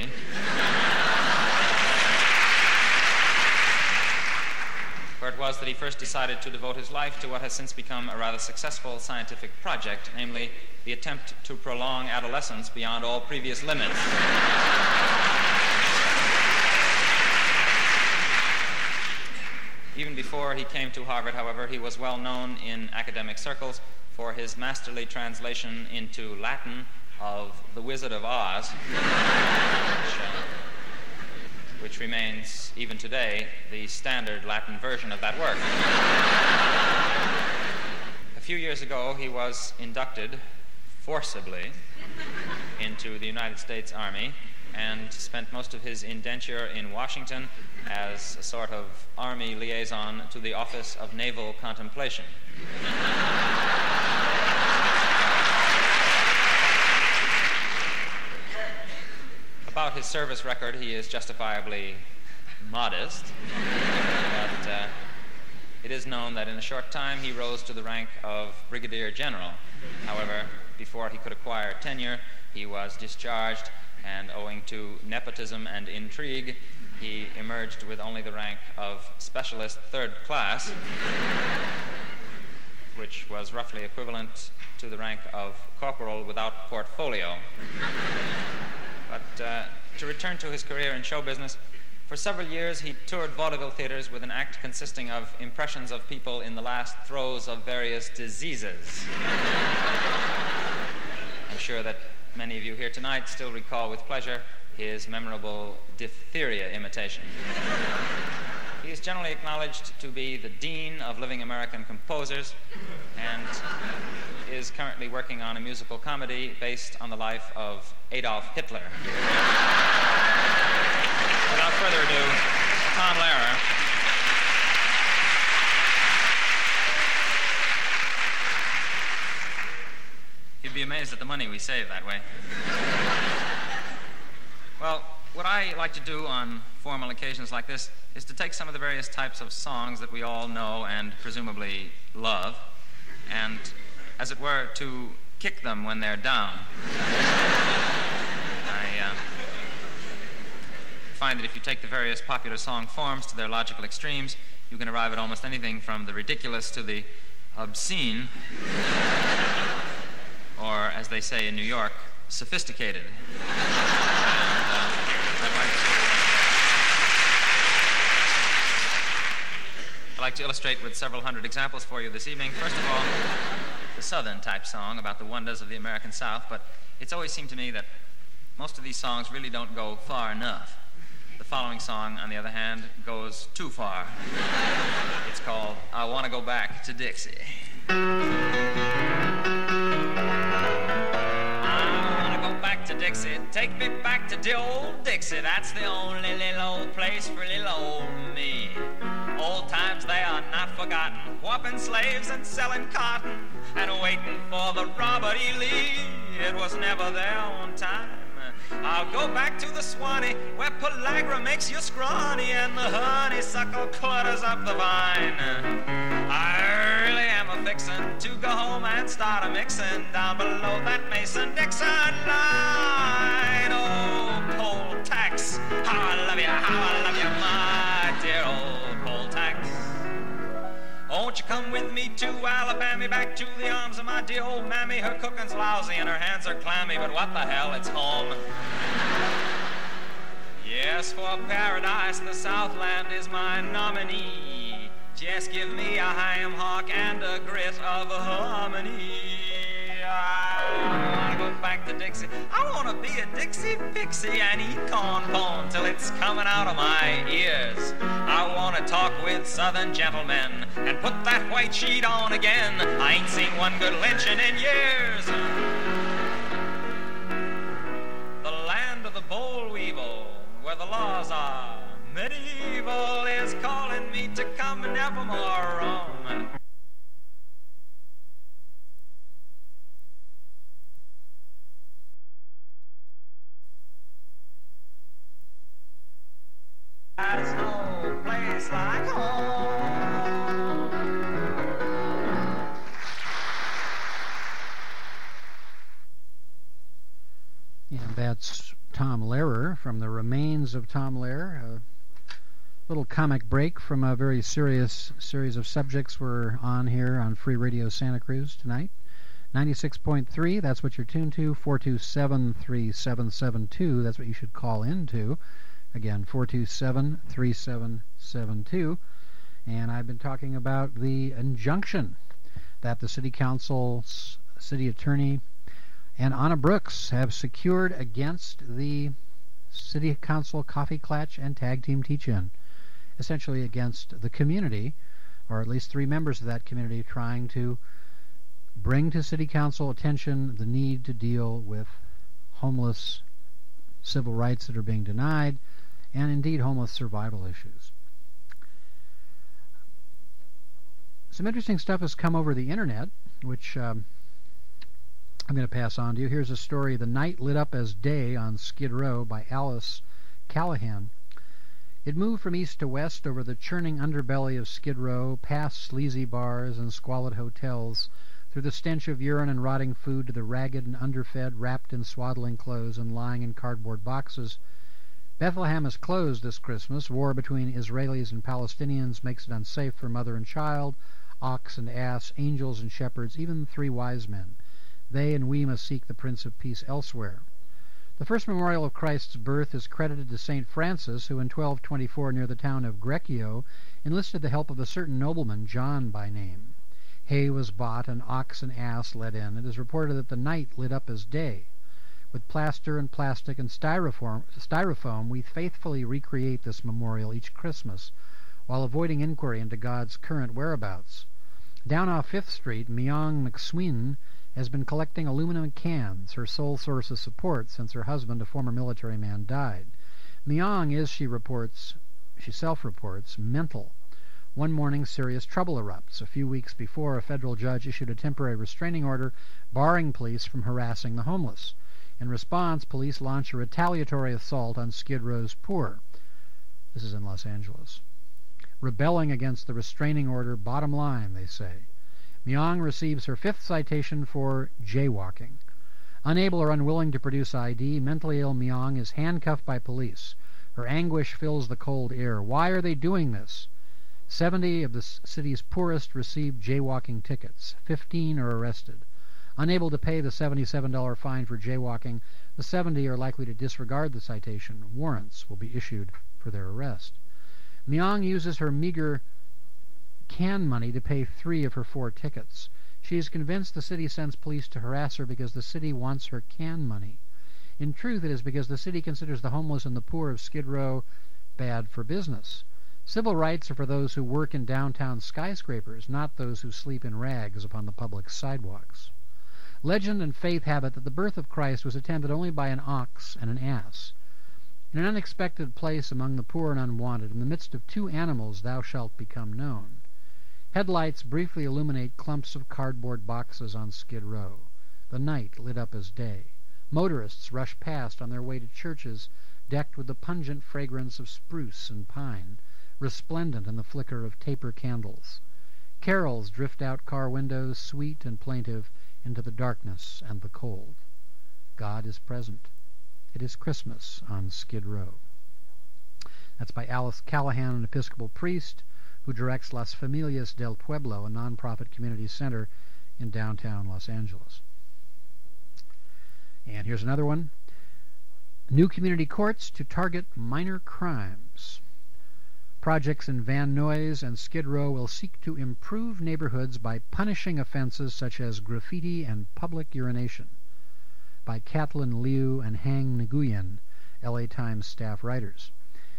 where it was that he first decided to devote his life to what has since become a rather successful scientific project, namely the attempt to prolong adolescence beyond all previous limits. Even before he came to Harvard, however, he was well known in academic circles for his masterly translation into Latin of The Wizard of Oz, which, uh, which remains, even today, the standard Latin version of that work. A few years ago, he was inducted forcibly into the United States Army and spent most of his indenture in Washington as a sort of Army liaison to the Office of Naval Contemplation. About his service record, he is justifiably modest, but uh, it is known that in a short time he rose to the rank of Brigadier General. However, before he could acquire tenure, he was discharged, and owing to nepotism and intrigue, he emerged with only the rank of Specialist Third Class, which was roughly equivalent to the rank of Corporal without portfolio. But uh, to return to his career in show business, for several years he toured vaudeville theaters with an act consisting of impressions of people in the last throes of various diseases. I'm sure that many of you here tonight still recall with pleasure his memorable diphtheria imitation. He is generally acknowledged to be the dean of living American composers and is currently working on a musical comedy based on the life of Adolf Hitler. Without further ado, Tom Lehrer. You'd be amazed at the money we save that way. Well, what I like to do on formal occasions like this is to take some of the various types of songs that we all know and presumably love, and, as it were, to kick them when they're down. I uh, find that if you take the various popular song forms to their logical extremes, you can arrive at almost anything from the ridiculous to the obscene, or, as they say in New York, sophisticated. And, uh, I'd like to, I'd like to illustrate with several hundred examples for you this evening. First of all, the Southern type song about the wonders of the American South, but it's always seemed to me that most of these songs really don't go far enough. The following song, on the other hand, goes too far. It's called I Want to Go Back to Dixie. To Dixie, take me back to the old Dixie. That's the only little old place for little old me. Old times they are not forgotten, whopping slaves and selling cotton and waiting for the Robert E. Lee. It was never there on time. I'll go back to the Swanee where pellagra makes you scrawny and the honeysuckle clutters up the vine. I really am a fixin' to go home and start a mixin' down below that Mason-Dixon line. Oh, poll tax, how I love you, how I love you, my dear old poll tax. Won't you come with me to Alabama, back to the arms of my dear old mammy? Her cooking's lousy and her hands are clammy, but what the hell, it's home. Yes, for paradise, the Southland is my nominee. Just give me a ham hock and a grit of harmony. I wanna go back to Dixie. I wanna be a Dixie pixie and eat corn pone till it's coming out of my ears. I wanna talk with southern gentlemen and put that white sheet on again. I ain't seen one good lynching in years. The land of the boll weevil, where the laws are medieval, is calling me to come and nevermore roam. There's no place like home. And that's Tom Lehrer from The Remains of Tom Lehrer. A little comic break from a very serious series of subjects we're on here on Free Radio Santa Cruz tonight. ninety-six point three, that's what you're tuned to. four two seven, three seven seven two, that's what you should call into. Again, four two seven, three seven seven two. And I've been talking about the injunction that the City Council's City Attorney and Anna Brooks have secured against the City Council Coffee Klatch and Tag Team Teach-In. Essentially against the community, or at least three members of that community, trying to bring to City Council attention the need to deal with homeless civil rights that are being denied, and indeed homeless survival issues. Some interesting stuff has come over the internet, which um, I'm going to pass on to you. Here's a story, The Night Lit Up as Day on Skid Row by Alice Callahan. It moved from east to west over the churning underbelly of Skid Row, past sleazy bars and squalid hotels, through the stench of urine and rotting food to the ragged and underfed, wrapped in swaddling clothes and lying in cardboard boxes. Bethlehem is closed this Christmas. War between Israelis and Palestinians makes it unsafe for mother and child, ox and ass, angels and shepherds, even the three wise men. They and we must seek the Prince of Peace elsewhere. The first memorial of Christ's birth is credited to Saint Francis, who in twelve twenty-four, near the town of Greccio, enlisted the help of a certain nobleman, John by name. Hay was bought, and ox and ass led in. It is reported that the night lit up as day. With plaster and plastic and styrofoam, styrofoam, we faithfully recreate this memorial each Christmas, while avoiding inquiry into God's current whereabouts. Down off Fifth Street, Myong McSween has been collecting aluminum cans, her sole source of support since her husband, a former military man, died. Myong is, she reports, she self-reports, mental. One morning, serious trouble erupts. A few weeks before, a federal judge issued a temporary restraining order barring police from harassing the homeless. In response, police launch a retaliatory assault on Skid Row's poor. This is in Los Angeles. Rebelling against the restraining order, bottom line, they say. Myong receives her fifth citation for jaywalking. Unable or unwilling to produce I D, mentally ill Myong is handcuffed by police. Her anguish fills the cold air. Why are they doing this? Seventy of the city's poorest received jaywalking tickets. Fifteen are arrested. Unable to pay the seventy-seven dollars fine for jaywalking, the seventy are likely to disregard the citation. Warrants will be issued for their arrest. Myong uses her meager can money to pay three of her four tickets. She is convinced the city sends police to harass her because the city wants her can money. In truth, it is because the city considers the homeless and the poor of Skid Row bad for business. Civil rights are for those who work in downtown skyscrapers, not those who sleep in rags upon the public sidewalks. Legend and faith have it that the birth of Christ was attended only by an ox and an ass. In an unexpected place among the poor and unwanted, in the midst of two animals, thou shalt become known. Headlights briefly illuminate clumps of cardboard boxes on Skid Row. The night lit up as day. Motorists rush past on their way to churches decked with the pungent fragrance of spruce and pine, resplendent in the flicker of taper candles. Carols drift out car windows, sweet and plaintive, into the darkness and the cold. God is present. It is Christmas on Skid Row. That's by Alice Callahan, an Episcopal priest who directs Las Familias del Pueblo, a nonprofit community center in downtown Los Angeles. And here's another one. New community courts to target minor crimes. Projects in Van Nuys and Skid Row will seek to improve neighborhoods by punishing offenses such as graffiti and public urination. By Kathleen Liu and Hang Nguyen, L A Times staff writers.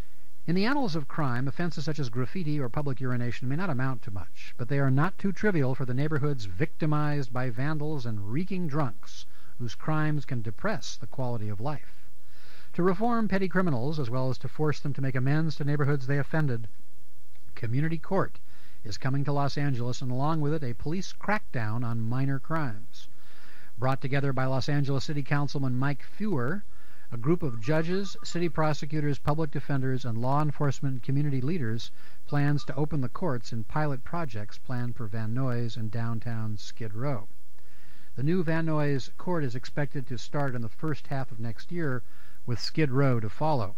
In the annals of crime, offenses such as graffiti or public urination may not amount to much, but they are not too trivial for the neighborhoods victimized by vandals and reeking drunks, whose crimes can depress the quality of life. To reform petty criminals, as well as to force them to make amends to neighborhoods they offended, Community Court is coming to Los Angeles, and along with it, a police crackdown on minor crimes. Brought together by Los Angeles City Councilman Mike Feuer, a group of judges, city prosecutors, public defenders, and law enforcement community leaders plans to open the courts in pilot projects planned for Van Nuys and downtown Skid Row. The new Van Nuys court is expected to start in the first half of next year, with Skid Row to follow.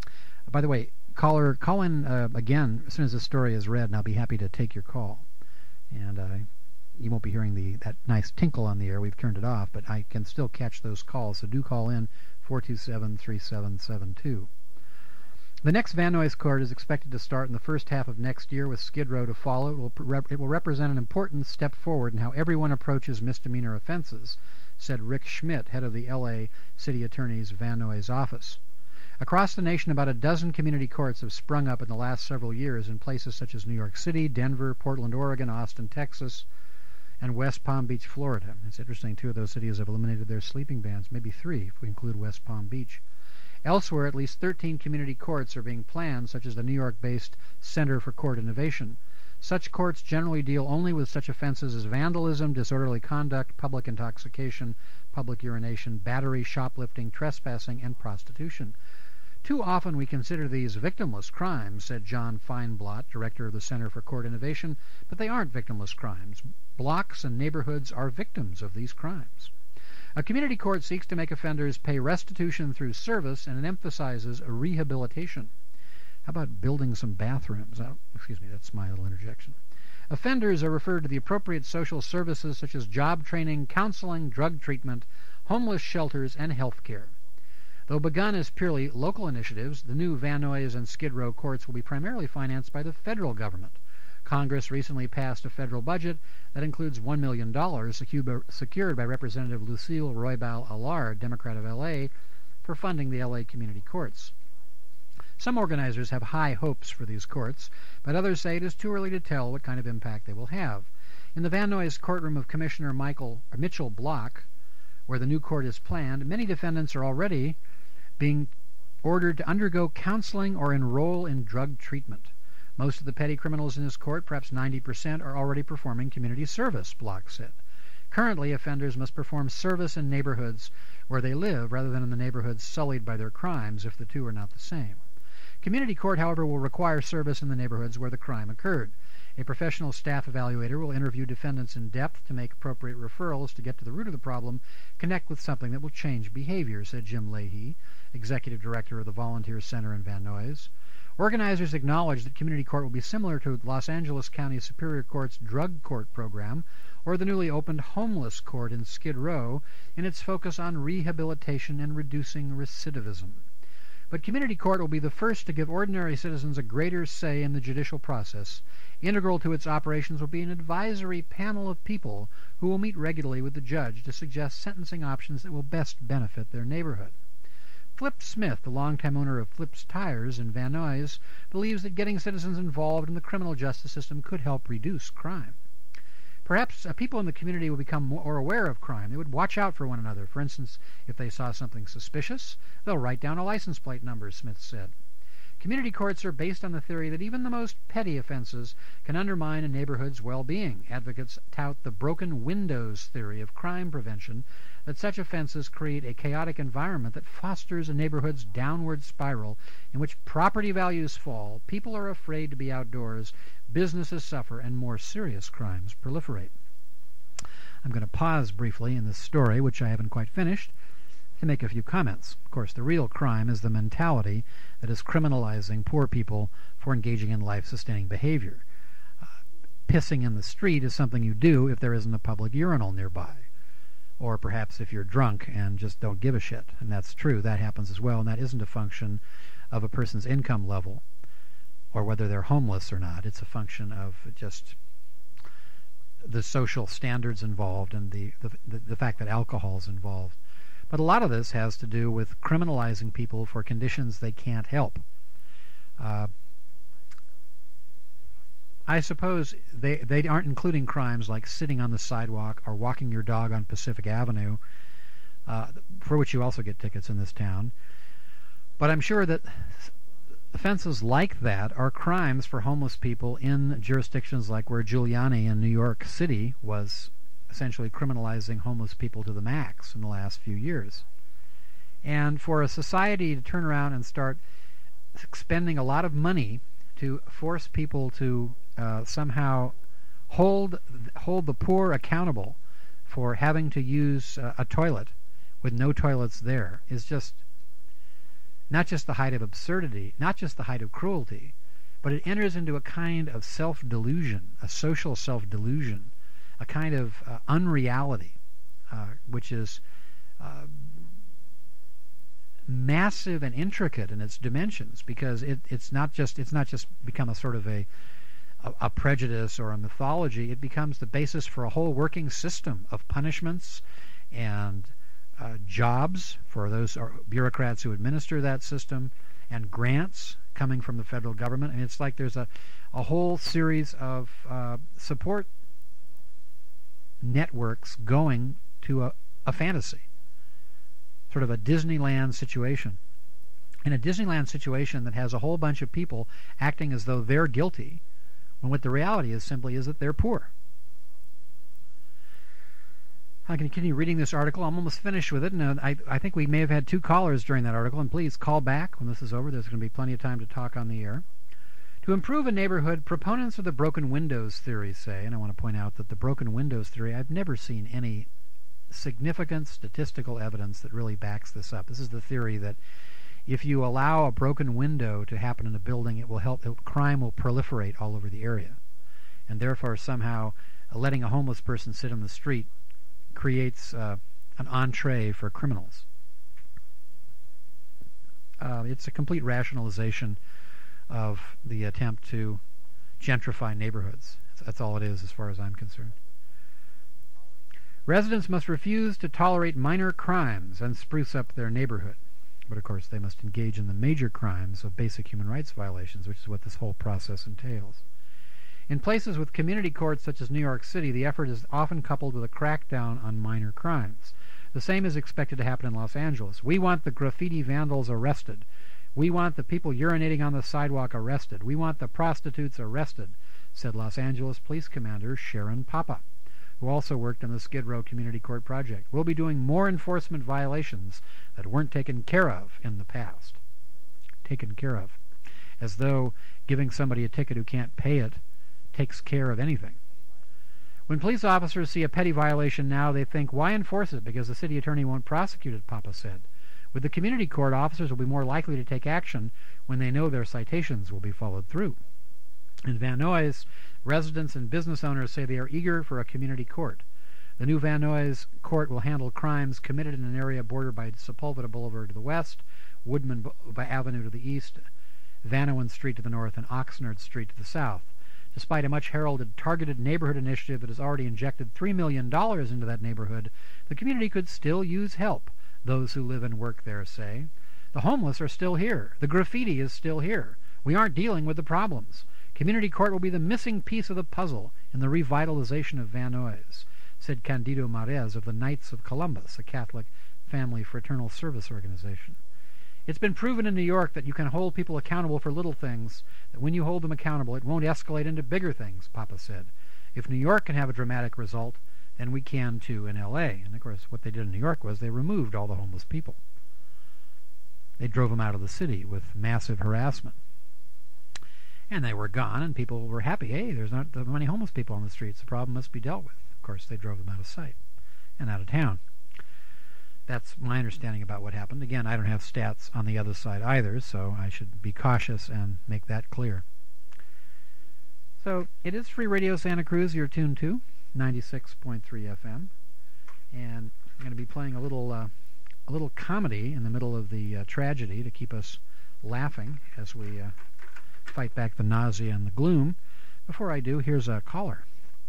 By the way, caller, call in uh, again as soon as the story is read, and I'll be happy to take your call. And uh, you won't be hearing the that nice tinkle on the air. We've turned it off, but I can still catch those calls, so do call in four two seven, three seven seven two. The next Van Nuys court is expected to start in the first half of next year, with Skid Row to follow. It will, rep- it will represent an important step forward in how everyone approaches misdemeanor offenses, said Rick Schmidt, head of the L A City Attorney's Van Nuys office. Across the nation, about a dozen community courts have sprung up in the last several years in places such as New York City, Denver, Portland, Oregon, Austin, Texas, and West Palm Beach, Florida. It's interesting, two of those cities have eliminated their sleeping bans, maybe three if we include West Palm Beach. Elsewhere, at least thirteen community courts are being planned, such as the New York-based Center for Court Innovation. Such courts generally deal only with such offenses as vandalism, disorderly conduct, public intoxication, public urination, battery, shoplifting, trespassing, and prostitution. Too often we consider these victimless crimes, said John Feinblatt, director of the Center for Court Innovation, but they aren't victimless crimes. Blocks and neighborhoods are victims of these crimes. A community court seeks to make offenders pay restitution through service, and it emphasizes rehabilitation. How about building some bathrooms? Oh, excuse me, that's my little interjection. Offenders are referred to the appropriate social services such as job training, counseling, drug treatment, homeless shelters, and health care. Though begun as purely local initiatives, the new Van Nuys and Skid Row courts will be primarily financed by the federal government. Congress recently passed a federal budget that includes one million dollars secured by Representative Lucille Roybal Allard, Democrat of L A, for funding the L A community courts. Some organizers have high hopes for these courts, but others say it is too early to tell what kind of impact they will have. In the Van Nuys courtroom of Commissioner Michael or Mitchell Block, where the new court is planned, many defendants are already being ordered to undergo counseling or enroll in drug treatment. Most of the petty criminals in this court, perhaps ninety percent, are already performing community service, Block said. Currently, offenders must perform service in neighborhoods where they live rather than in the neighborhoods sullied by their crimes, if the two are not the same. Community court, however, will require service in the neighborhoods where the crime occurred. A professional staff evaluator will interview defendants in depth to make appropriate referrals to get to the root of the problem, connect with something that will change behavior, said Jim Leahy, executive director of the Volunteer Center in Van Nuys. Organizers acknowledge that community court will be similar to Los Angeles County Superior Court's drug court program or the newly opened homeless court in Skid Row in its focus on rehabilitation and reducing recidivism. But community court will be the first to give ordinary citizens a greater say in the judicial process. Integral to its operations will be an advisory panel of people who will meet regularly with the judge to suggest sentencing options that will best benefit their neighborhood. Flip Smith, the longtime owner of Flip's Tires in Van Nuys, believes that getting citizens involved in the criminal justice system could help reduce crime. Perhaps uh, people in the community will become more aware of crime. They would watch out for one another. For instance, if they saw something suspicious, they'll write down a license plate number, Smith said. Community courts are based on the theory that even the most petty offenses can undermine a neighborhood's well-being. Advocates tout the broken windows theory of crime prevention, that such offenses create a chaotic environment that fosters a neighborhood's downward spiral in which property values fall, people are afraid to be outdoors, businesses suffer, and more serious crimes proliferate. I'm going to pause briefly in this story, which I haven't quite finished, to make a few comments. Of course, the real crime is the mentality that is criminalizing poor people for engaging in life-sustaining behavior. pissing in the street is something you do if there isn't a public urinal nearby. Or perhaps if you're drunk and just don't give a shit. And that's true. That happens as well. And that isn't a function of a person's income level or whether they're homeless or not. It's a function of just the social standards involved and the, the, the fact that alcohol is involved. But a lot of this has to do with criminalizing people for conditions they can't help. Uh, I suppose they, they aren't including crimes like sitting on the sidewalk or walking your dog on Pacific Avenue, uh, for which you also get tickets in this town. But I'm sure that offenses like that are crimes for homeless people in jurisdictions like where Giuliani in New York City was essentially criminalizing homeless people to the max in the last few years. And for a society to turn around and start spending a lot of money to force people to uh, somehow hold hold the poor accountable for having to use uh, a toilet with no toilets there is just not just the height of absurdity, not just the height of cruelty, but it enters into a kind of self-delusion, a social self-delusion, a kind of uh, unreality, uh, which is uh, massive and intricate in its dimensions, because it, it's not just it's not just become a sort of a, a a prejudice or a mythology. It becomes the basis for a whole working system of punishments and uh, jobs for those bureaucrats who administer that system, and grants coming from the federal government. And it's like there's a a whole series of uh, support networks going to a, a fantasy. Sort of a Disneyland situation. In a Disneyland situation that has a whole bunch of people acting as though they're guilty, when what the reality is simply is that they're poor. I can continue reading this article. I'm almost finished with it, and I, I think we may have had two callers during that article, and please call back when this is over. There's going to be plenty of time to talk on the air. To improve a neighborhood, proponents of the broken windows theory say, and I want to point out that the broken windows theory, I've never seen any significant statistical evidence that really backs this up. This is the theory that if you allow a broken window to happen in a building, it will help, it, crime will proliferate all over the area. And therefore, somehow, uh, letting a homeless person sit on the street creates uh, an entree for criminals. Uh, it's a complete rationalization of the attempt to gentrify neighborhoods. That's all it is as far as I'm concerned. Residents must refuse to tolerate minor crimes and spruce up their neighborhood. But of course they must engage in the major crimes of basic human rights violations, which is what this whole process entails. In places with community courts such as New York City, the effort is often coupled with a crackdown on minor crimes. The same is expected to happen in Los Angeles. We want the graffiti vandals arrested. We want the people urinating on the sidewalk arrested. We want the prostitutes arrested, said Los Angeles Police Commander Sharon Papa, who also worked on the Skid Row Community Court project. We'll be doing more enforcement violations that weren't taken care of in the past. Taken care of. As though giving somebody a ticket who can't pay it takes care of anything. When police officers see a petty violation now, they think, why enforce it? Because the city attorney won't prosecute it, Papa said. With the community court, officers will be more likely to take action when they know their citations will be followed through. In Van Nuys, residents and business owners say they are eager for a community court. The new Van Nuys court will handle crimes committed in an area bordered by Sepulveda Boulevard to the west, Woodman Avenue to the east, Vanowen Street to the north, and Oxnard Street to the south. Despite a much heralded targeted neighborhood initiative that has already injected three million dollars into that neighborhood, the community could still use help, those who live and work there say. The homeless are still here. The graffiti is still here. We aren't dealing with the problems. Community court will be the missing piece of the puzzle in the revitalization of Van Nuys, said Candido Marez of the Knights of Columbus, a Catholic family fraternal service organization. It's been proven in New York that you can hold people accountable for little things, that when you hold them accountable, it won't escalate into bigger things, Papa said. If New York can have a dramatic result, then we can too in L A. And of course, what they did in New York was they removed all the homeless people. They drove them out of the city with massive harassment. And they were gone, and people were happy. Hey, there's not that many homeless people on the streets. The problem must be dealt with. Of course, they drove them out of sight and out of town. That's my understanding about what happened. Again, I don't have stats on the other side either, so I should be cautious and make that clear. So it is Free Radio Santa Cruz you're tuned to, ninety-six point three F M, and I'm going to be playing a little uh, a little comedy in the middle of the uh, tragedy to keep us laughing as we uh, fight back the nausea and the gloom. Before I do, here's a caller.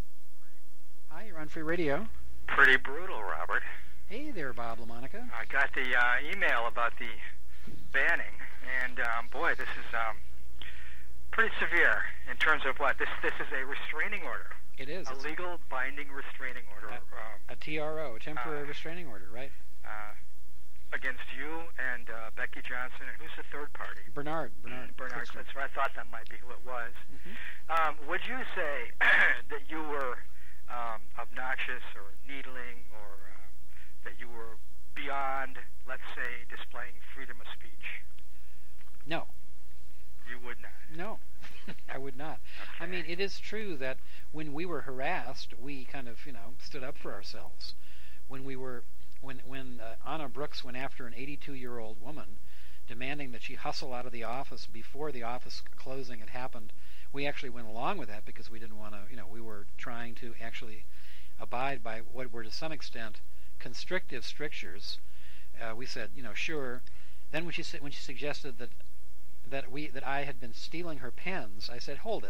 Hi, you're on Free Radio. Pretty brutal, Robert. Hey there, Bob LaMonica. I got the uh, email about the banning, and um, boy, this is um, pretty severe in terms of what? This this is a restraining order. It is. A It's legal binding restraining order. A, um, a T R O, a temporary uh, restraining order, right? uh, against you and uh, Becky Johnson, and who's the third party? Bernard. Bernard. Bernard. Pritzker. That's right. I thought that might be who it was. Mhm. Um, would you say that you were um, obnoxious or needling, or um, that you were beyond, let's say, displaying freedom of speech? No. You would not. No, I would not. Okay. I mean, it is true that when we were harassed, we kind of, you know, stood up for ourselves. When we were, when when uh, Anna Brooks went after an eighty-two-year-old woman, demanding that she hustle out of the office before the office closing had happened, we actually went along with that because we didn't want to, you know, we were trying to actually abide by what were to some extent constrictive strictures. Uh, we said, you know, sure. Then when she sa- when she suggested that that we that I had been stealing her pens, I said, hold it.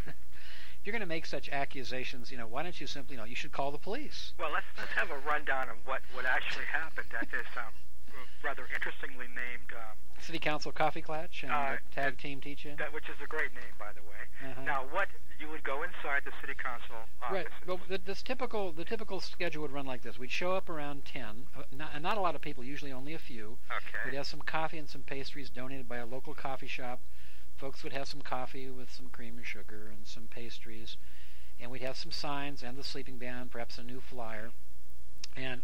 If you're going to make such accusations, you know, why don't you simply, you know, you should call the police. Well, let's let's have a rundown of what, what actually happened at this um, rather interestingly named um, City Council Coffee Klatch and uh, the tag team teach-in. that, which is a great name, by the way. Uh-huh. Now, what you would go inside the city council Right. offices. Well, the, this typical the typical schedule would run like this. We'd show up around ten, uh, not, and not a lot of people, usually only a few. Okay. We'd have some coffee and some pastries donated by a local coffee shop. Folks would have some coffee with some cream and sugar and some pastries. And we'd have some signs and the sleeping band, perhaps a new flyer. And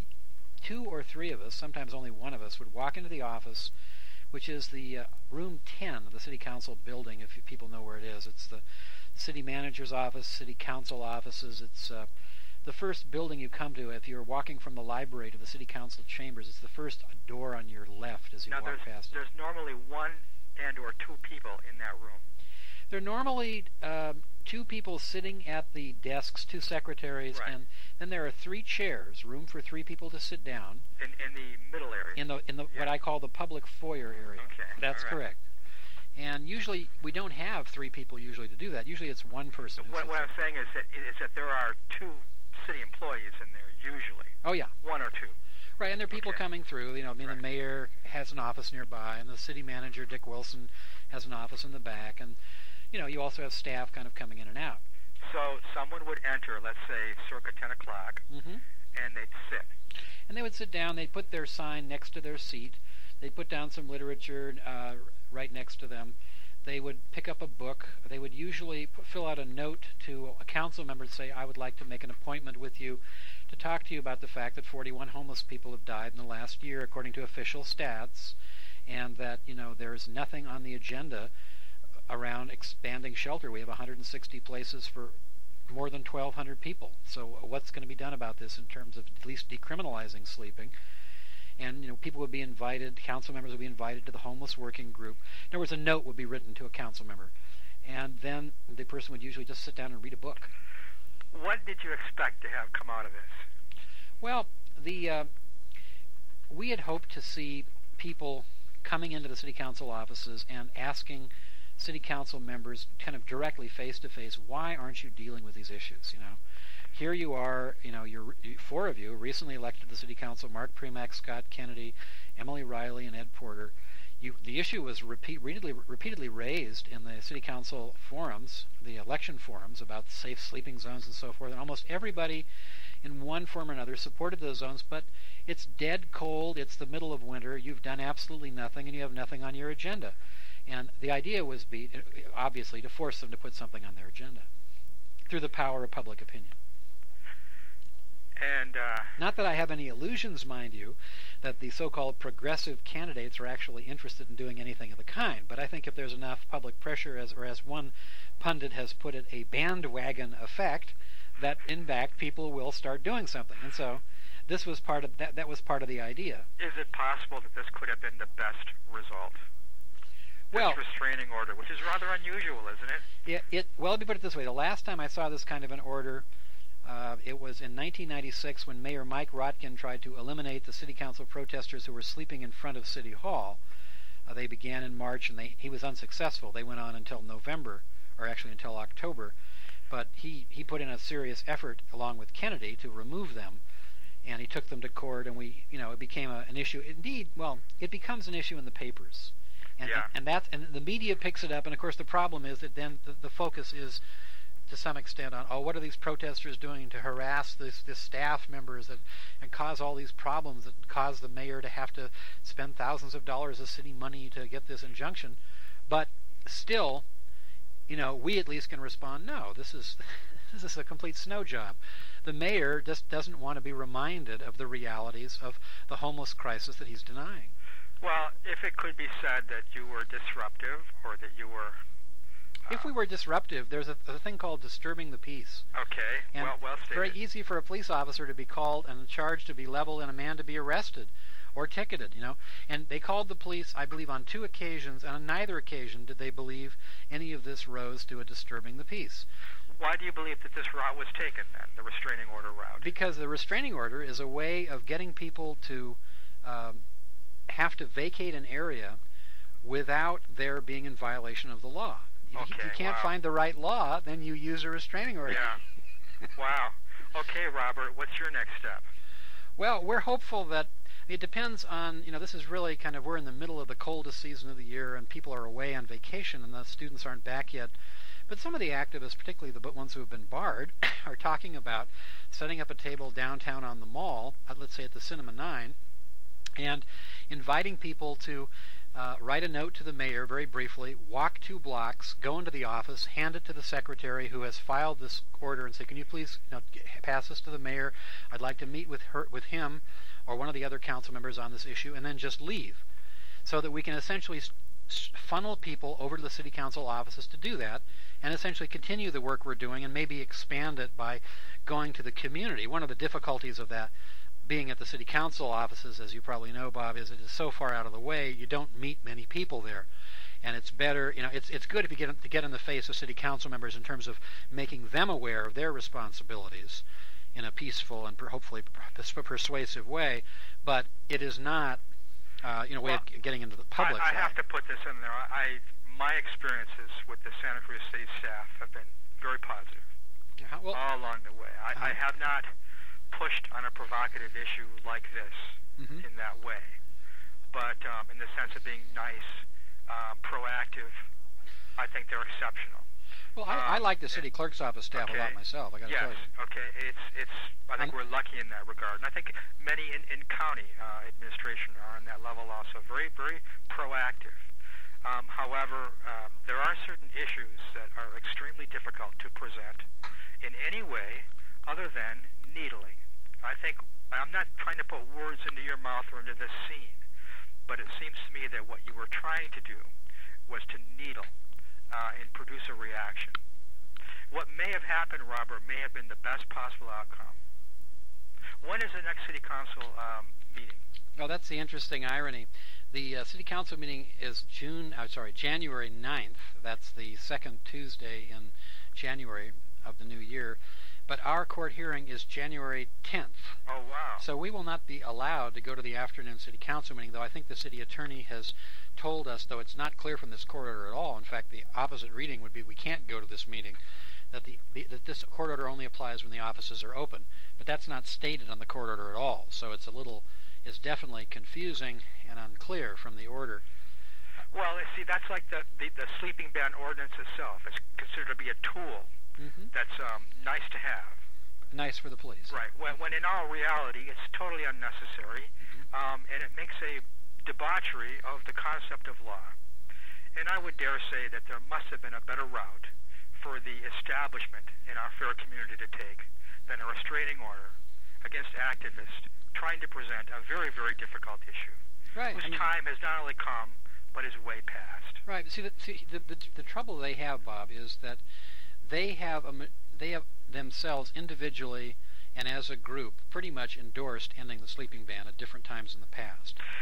two or three of us, sometimes only one of us, would walk into the office, which is the uh, room ten of the City Council building, if you people know where it is. It's the city manager's office, city council offices. It's uh, the first building you come to if you're walking from the library to the City Council chambers. It's the first door on your left as you now, walk there's, past it. there's normally one and or two people in that room. There are normally um, two people sitting at the desks, two secretaries, Right. and then there are three chairs, room for three people to sit down In, in the middle area. in the in the Yeah. what I call the public foyer area. Okay, That's all right. correct. And usually we don't have three people usually to do that. Usually it's one person. who What, sits what I'm there. saying is that is that there are two city employees in there usually, Oh yeah. one or two. Right, and there are people Okay. coming through. You know, I mean, Right. the mayor has an office nearby, and the city manager, Dick Wilson, has an office in the back, and you know, you also have staff kind of coming in and out. So someone would enter, let's say, circa ten o'clock, Mm-hmm. and they'd sit. And they would sit down. They'd put their sign next to their seat. They'd put down some literature uh, right next to them. They would pick up a book. They would usually put, fill out a note to a council member to say, I would like to make an appointment with you to talk to you about the fact that forty-one homeless people have died in the last year, according to official stats, and that, you know, there's nothing on the agenda around expanding shelter. We have one hundred sixty places for more than twelve hundred people. So what's going to be done about this in terms of at least decriminalizing sleeping? And, you know, people would be invited, council members would be invited to the homeless working group. In other words, a note would be written to a council member. And then the person would usually just sit down and read a book. What did you expect to have come out of this? Well, the uh, we had hoped to see people coming into the city council offices and asking city council members kind of directly face to face, why aren't you dealing with these issues, you know? Here you are, you know, you're you, four of you recently elected to the city council, Mark Premack, Scott Kennedy, Emily Riley, and Ed Porter. You, the issue was repeat, repeatedly, repeatedly raised in the city council forums, the election forums, about safe sleeping zones and so forth, and almost everybody in one form or another supported those zones, but it's dead cold, it's the middle of winter, you've done absolutely nothing, and you have nothing on your agenda. And the idea was, be, obviously, to force them to put something on their agenda through the power of public opinion. And uh, Not that I have any illusions, mind you, that the so-called progressive candidates are actually interested in doing anything of the kind, but I think if there's enough public pressure, as or as one pundit has put it, a bandwagon effect, that in fact people will start doing something. And so this was part of that, that was part of the idea. is it possible that this could have been the best result? this restraining order, which is rather unusual, isn't it? It, it well, let me put it this way. The last time I saw this kind of an order, uh, it was in nineteen ninety-six when Mayor Mike Rotkin tried to eliminate the city council protesters who were sleeping in front of City Hall. Uh, they began in March, and they, he was unsuccessful. They went on until November, or actually until October. But he, he put in a serious effort, along with Kennedy, to remove them. And he took them to court, and we, you know, it became a, an issue. Indeed, well, it becomes an issue in the papers, and yeah. and, and that's and the media picks it up. And of course, the problem is that then the, the focus is, to some extent, on oh, what are these protesters doing to harass this this staff members that and cause all these problems that cause the mayor to have to spend thousands of dollars of city money to get this injunction. But still, you know, we at least can respond. No, this is this is a complete snow job. The mayor just doesn't want to be reminded of the realities of the homeless crisis that he's denying. Well, if it could be said that you were disruptive or that you were... Uh, if we were disruptive, there's a, a thing called disturbing the peace. Okay, and well, well stated. It's very easy for a police officer to be called and a charge to be leveled and a man to be arrested or ticketed, you know. And they called the police, I believe, on two occasions, and on neither occasion did they believe any of this rose to a disturbing the peace. Why do you believe that this route was taken, then, the restraining order route? Because the restraining order is a way of getting people to um, have to vacate an area without their being in violation of the law. If okay, you can't wow. find the right law, then you use a restraining order. Yeah. Wow. Okay, Robert, what's your next step? Well, we're hopeful that it depends on, you know, this is really kind of, we're in the middle of the coldest season of the year and people are away on vacation and the students aren't back yet. But some of the activists, particularly the ones who have been barred, are talking about setting up a table downtown on the mall, uh, let's say at the Cinema Nine, and inviting people to uh, write a note to the mayor very briefly, walk two blocks, go into the office, hand it to the secretary who has filed this order and say, can you please you know, pass this to the mayor? I'd like to meet with her, with him or one of the other council members on this issue, and then just leave. So that we can essentially funnel people over to the city council offices to do that and essentially continue the work we're doing and maybe expand it by going to the community. One of the difficulties of that being at the city council offices, as you probably know, Bob, is it is so far out of the way, you don't meet many people there. And it's better, you know, it's it's good if you get to get in the face of city council members in terms of making them aware of their responsibilities in a peaceful and per, hopefully persuasive way, but it is not Uh, you know, way well, of getting into the public. I, I have to put this in there. I, my experiences with the Santa Cruz City staff have been very positive uh, well, all along the way. I, uh-huh. I have not pushed on a provocative issue like this mm-hmm. in that way, but um, in the sense of being nice, uh, proactive, I think they're exceptional. Well, I, um, I like the city it, clerk's office staff okay. a lot myself. I got to yes, tell you. okay. It's it's. I think um, we're lucky in that regard, and I think many in, in county uh, administration are on that level also. Very very proactive. Um, however, um, there are certain issues that are extremely difficult to present in any way other than needling. I think I'm not trying to put words into your mouth or into this scene, but it seems to me that what you were trying to do was to needle. Uh, and produce a reaction. What may have happened, Robert, may have been the best possible outcome. When is the next city council um, meeting? Well, that's the interesting irony. The uh, city council meeting is June. Uh, sorry, January ninth. That's the second Tuesday in January of the new year. But our court hearing is January tenth. Oh, wow. So we will not be allowed to go to the afternoon city council meeting, though I think the city attorney has told us, though it's not clear from this court order at all, in fact, the opposite reading would be we can't go to this meeting, that, the, the, that this court order only applies when the offices are open. But that's not stated on the court order at all, so it's a little, it's definitely confusing and unclear from the order. Well, see, that's like the, the, the sleeping ban ordinance itself. It's considered to be a tool. Mm-hmm. That's um, nice to have. Nice for the police. Right. When, when in all reality, it's totally unnecessary, mm-hmm. um, and it makes a debauchery of the concept of law. And I would dare say that there must have been a better route for the establishment in our fair community to take than a restraining order against activists trying to present a very, very difficult issue, right. whose I mean, time has not only come, but is way past. Right. See, the, see the, the, the trouble they have, Bob, is that they have a, they have themselves individually and as a group pretty much endorsed ending the sleeping ban at different times in the past.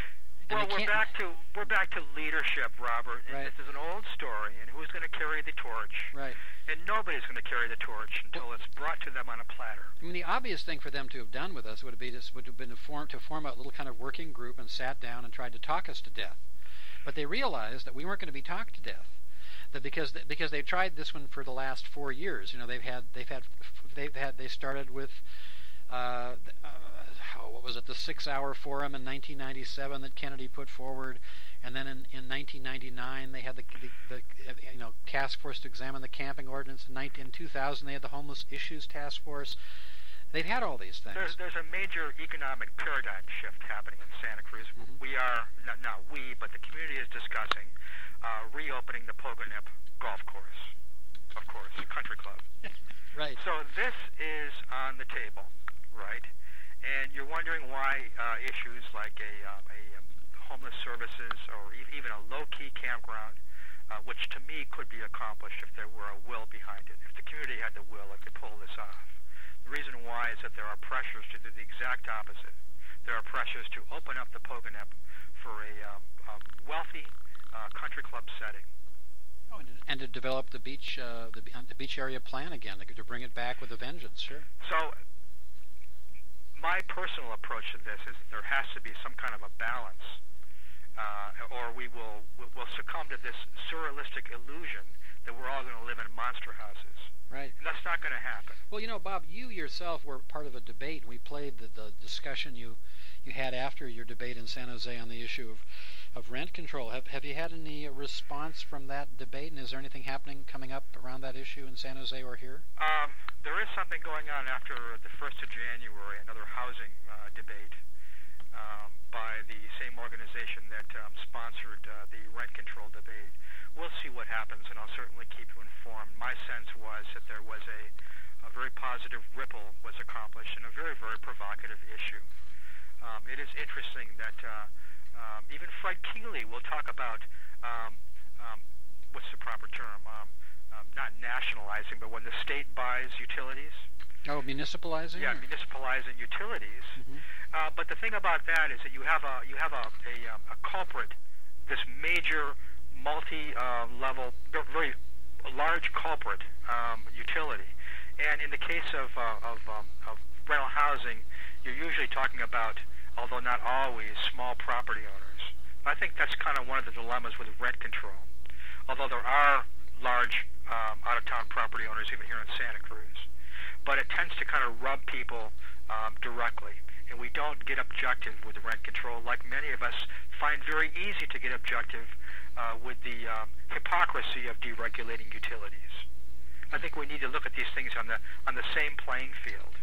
And well, they we're can't, back to we're back to leadership, Robert. And Right. This is an old story, and who's going to carry the torch? Right. And nobody's going to carry the torch until Well, it's brought to them on a platter. I mean, the obvious thing for them to have done with us would have been, would have been to form to form a little kind of working group and sat down and tried to talk us to death. But they realized that we weren't going to be talked to death. That because because they've tried this one for the last four years. You know, they've had they've had they've had they started with uh, uh, how, what was it, the six-hour forum in nineteen ninety-seven that Kennedy put forward, and then in, in nineteen ninety-nine they had the, the the you know task force to examine the camping ordinance. In, nineteen, in two thousand they had the homeless issues task force. They've had all these things. There's, there's a major economic paradigm shift happening in Santa Cruz. Mm-hmm. We are, not, not we, but the community is discussing uh, reopening the Pogonip Golf Course, of course, country club. Right. So this is on the table, right? And you're wondering why uh, issues like a, um, a um, homeless services or e- even a low-key campground, uh, which to me could be accomplished if there were a will behind it, if the community had the will, if they pull this off. The reason why is that there are pressures to do the exact opposite. There are pressures to open up the Pogonip for a, um, a wealthy uh, country club setting. Oh, and, and to develop the beach uh, the, the beach area plan again, to, to bring it back with a vengeance. Sure. So my personal approach to this is that there has to be some kind of a balance, uh, or we will will succumb to this surrealistic illusion that we're all going to live in monster houses. Right. And that's not going to happen. Well, you know, Bob, you yourself were part of a debate, and we played the, the discussion you you had after your debate in San Jose on the issue of, of rent control. Have have you had any response from that debate, and is there anything happening coming up around that issue in San Jose or here? Um, there is something going on after the first of January, another housing uh, debate um, by the same organization that um, sponsored uh, the rent control debate. We'll see what happens, and I'll certainly keep you informed. My sense was that there was a, a very positive ripple was accomplished in a very, very provocative issue. Um, it is interesting that uh, um, even Fred Keeley will talk about, um, um, what's the proper term, um, um, not nationalizing, but when the state buys utilities. Oh, municipalizing? Yeah, or? municipalizing utilities. Mm-hmm. Uh, but the thing about that is that you have a you have a a, um, a culprit, this major multi-level, uh, very large culprit um, utility, and in the case of uh, of, um, of rental housing, you're usually talking about, although not always, small property owners. I think that's kind of one of the dilemmas with rent control. Although there are large um, out-of-town property owners even here in Santa Cruz, but it tends to kind of rub people um, directly. And we don't get objective with rent control like many of us find very easy to get objective uh, with the um, hypocrisy of deregulating utilities. I think we need to look at these things on the on the same playing field.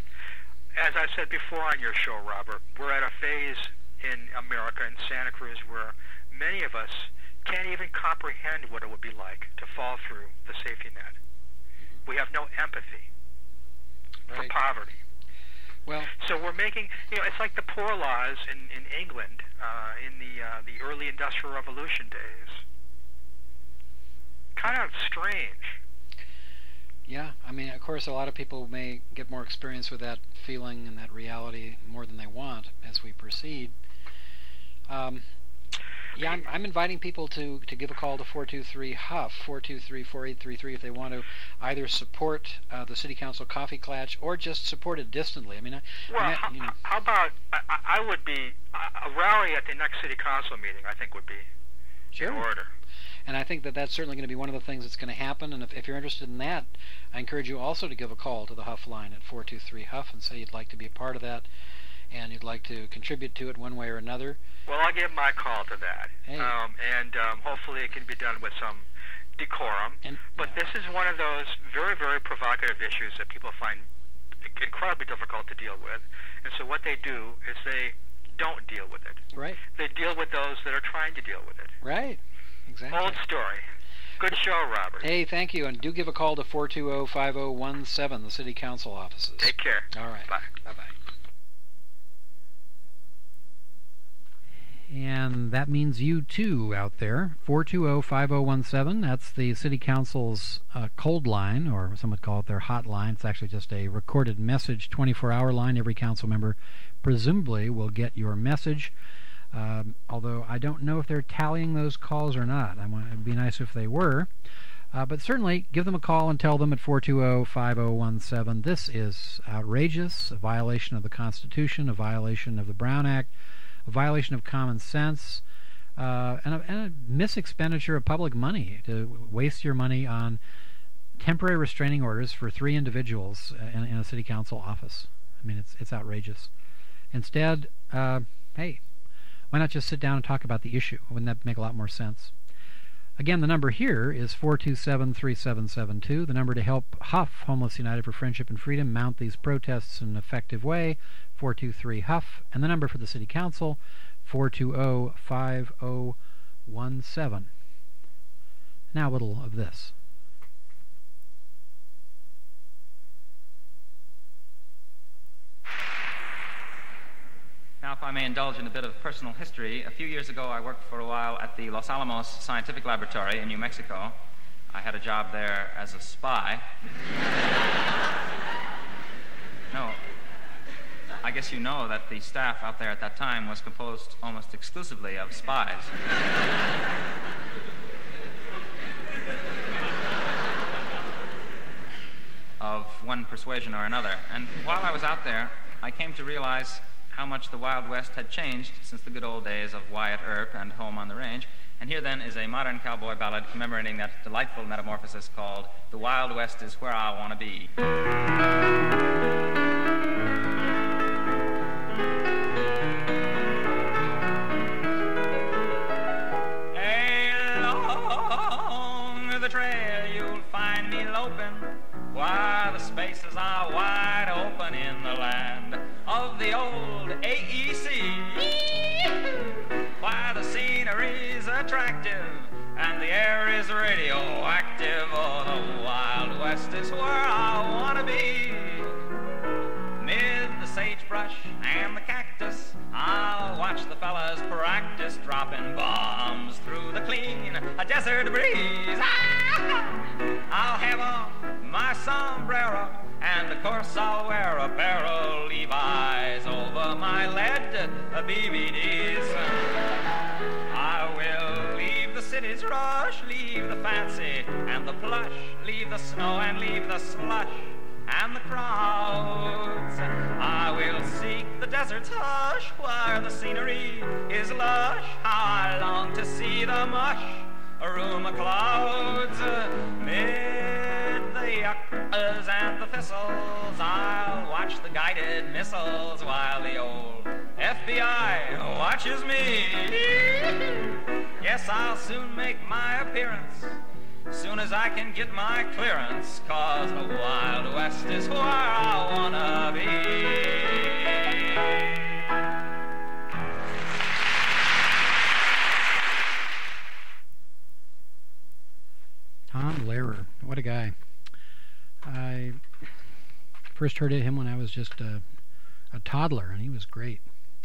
As I said before on your show, Robert, we're at a phase in America, in Santa Cruz, where many of us can't even comprehend what it would be like to fall through the safety net. We have no empathy Right. for poverty. Well, so we're making, you know, it's like the poor laws in, in England uh, in the uh, the early Industrial Revolution days. Kind of strange. yeah, I mean, of course, a lot of people may get more experience with that feeling and that reality more than they want as we proceed. Um, yeah, I'm, I'm inviting people to, to give a call to four two three HUFF, four two three, four eight three three, if they want to either support uh, the City Council Coffee Klatch or just support it distantly. I mean, I, Well, I, how, you know, how about, I, I would be, a rally at the next City Council meeting, I think, would be Sure. in order. And I think that that's certainly going to be one of the things that's going to happen. And if, if you're interested in that, I encourage you also to give a call to the HUFF line at four two three HUFF and say you'd like to be a part of that and you'd like to contribute to it one way or another. Well, I'll give my call to that. Hey. Um, and um, hopefully it can be done with some decorum. And, but yeah. this is one of those very, very provocative issues that people find incredibly difficult to deal with. And so what they do is they don't deal with it. Right. They deal with those that are trying to deal with it. Right. Exactly. Old story. Good show, Robert. Hey, thank you. And do give a call to four two zero, five zero one seven, the City Council offices. Take care. All right. Bye. Bye-bye. And that means you, too, out there. four two zero, five zero one seven. That's the City Council's uh, cold line, or some would call it their hot line. It's actually just a recorded message, twenty-four hour line. Every council member presumably will get your message. Um, although I don't know if they're tallying those calls or not. I want, it'd be nice if they were. Uh, but certainly, give them a call and tell them at four two zero, five zero one seven, this is outrageous, a violation of the Constitution, a violation of the Brown Act, a violation of common sense, uh, and, a, and a misexpenditure of public money, to waste your money on temporary restraining orders for three individuals in, in a city council office. I mean, it's it's outrageous. Instead, uh, hey, why not just sit down and talk about the issue? Wouldn't that make a lot more sense? Again, the number here is four two seven, three seven seven two, the number to help Huff, Homeless United for Friendship and Freedom, mount these protests in an effective way, four two three, Huff, and the number for the City Council, four two zero, five zero one seven. Now a little of this. Now, if I may indulge in a bit of personal history, a few years ago I worked for a while at the Los Alamos Scientific Laboratory in New Mexico. I had a job there as a spy. No, I guess you know that the staff out there at that time was composed almost exclusively of spies. Of one persuasion or another. And while I was out there, I came to realize how much the Wild West had changed since the good old days of Wyatt Earp and Home on the Range. And here then is a modern cowboy ballad commemorating that delightful metamorphosis called The Wild West is Where I Want to Be. Along the trail you'll find me loping, while the spaces are wide open in the land of the old A E C. Why the scenery's attractive and the air is radioactive. Oh, the Wild West is where I want to be. Mid the sagebrush and the cactus, I'll watch the fellas practice dropping bombs through the clean desert breeze. I'll have on my sombrero, and of course I'll wear a pair of Levi's over my lead B B Ds. I will leave the city's rush, leave the fancy and the plush, leave the snow and leave the slush and the crowds. I will seek the desert's hush, where the scenery is lush. How I long to see the mush, a room of clouds. Mid the yuccas and the thistles, I'll watch the guided missiles while the old F B I watches me. Yes, I'll soon make my appearance, soon as I can get my clearance, 'cause the Wild West is where I wanna be. Tom Lehrer, what a guy. I first heard of him when I was just a, a toddler, and he was great.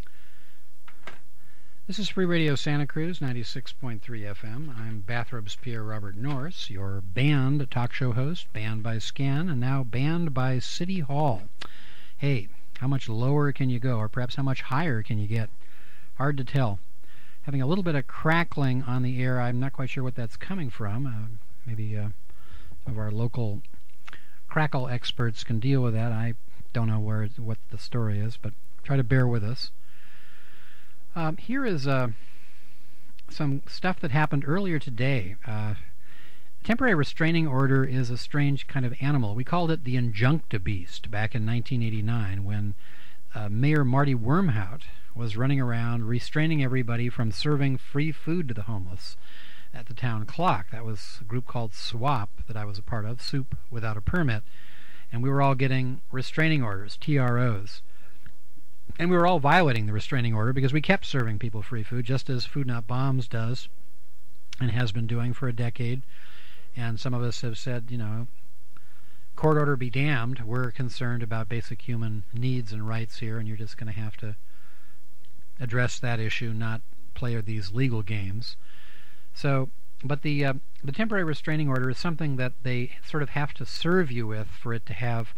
This is Free Radio Santa Cruz, ninety-six point three F M. I'm Bathrobes Pierre Robert Norris, your banned talk show host, banned by Scan, and now banned by City Hall. Hey, how much lower can you go, or perhaps how much higher can you get? Hard to tell. Having a little bit of crackling on the air. I'm not quite sure what that's coming from. Uh, maybe uh, some of our local crackle experts can deal with that. I don't know where what the story is, but try to bear with us. Um, here is uh, some stuff that happened earlier today. Uh, temporary restraining order is a strange kind of animal. We called it the Injuncta-Beast back in nineteen eighty-nine when uh, Mayor Marty Wormhout was running around restraining everybody from serving free food to the homeless at the town clock. That was a group called SWAP that I was a part of, Soup Without a Permit, and we were all getting restraining orders, T R Os. And we were all violating the restraining order because we kept serving people free food, just as Food Not Bombs does and has been doing for a decade. And some of us have said, you know, court order be damned. We're concerned about basic human needs and rights here, and you're just going to have to address that issue, not play these legal games. So, but the uh, the temporary restraining order is something that they sort of have to serve you with for it to have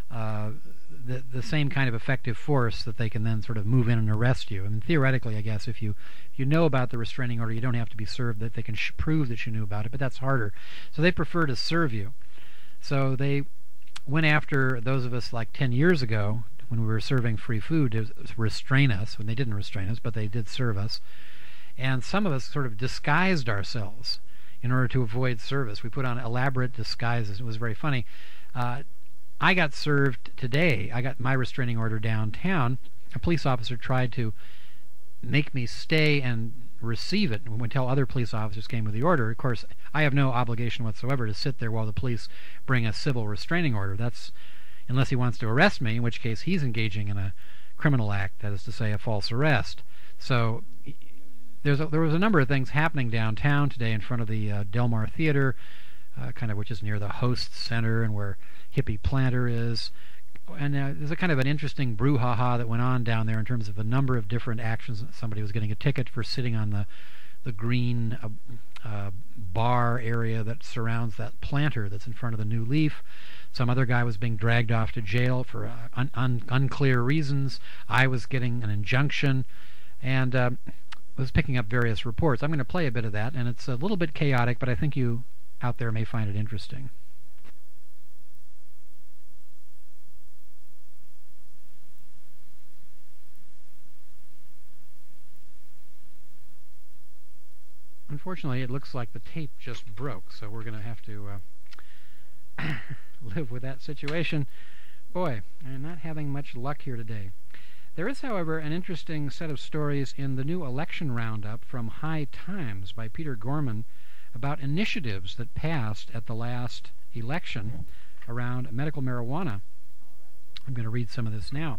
uh, the the same kind of effective force that they can then sort of move in and arrest you. I mean, theoretically, I guess if you if you know about the restraining order, you don't have to be served. That they can sh- prove that you knew about it, but that's harder. So they prefer to serve you. So they went after those of us like ten years ago when we were serving free food to restrain us. When they didn't restrain us, but they did serve us. And some of us sort of disguised ourselves in order to avoid service. We put on elaborate disguises. It was very funny. Uh, I got served today. I got my restraining order downtown. A police officer tried to make me stay and receive it until other police officers came with the order. Of course, I have no obligation whatsoever to sit there while the police bring a civil restraining order. That's unless he wants to arrest me, in which case he's engaging in a criminal act, that is to say, a false arrest. So there's a, there was a number of things happening downtown today in front of the uh, Del Mar Theater, uh, kind of which is near the Host Center and where Hippie Planter is. And uh, there's a kind of an interesting brouhaha that went on down there in terms of a number of different actions. Somebody was getting a ticket for sitting on the the green uh, uh, bar area that surrounds that planter that's in front of the New Leaf. Some other guy was being dragged off to jail for uh, un- un- unclear reasons. I was getting an injunction, and uh, was picking up various reports. I'm going to play a bit of that, and it's a little bit chaotic, but I think you out there may find it interesting. Unfortunately, it looks like the tape just broke, so we're going to have to uh, live with that situation. Boy, I'm not having much luck here today. There is, however, an interesting set of stories in the new election roundup from High Times by Peter Gorman about initiatives that passed at the last election around medical marijuana. I'm going to read some of this now.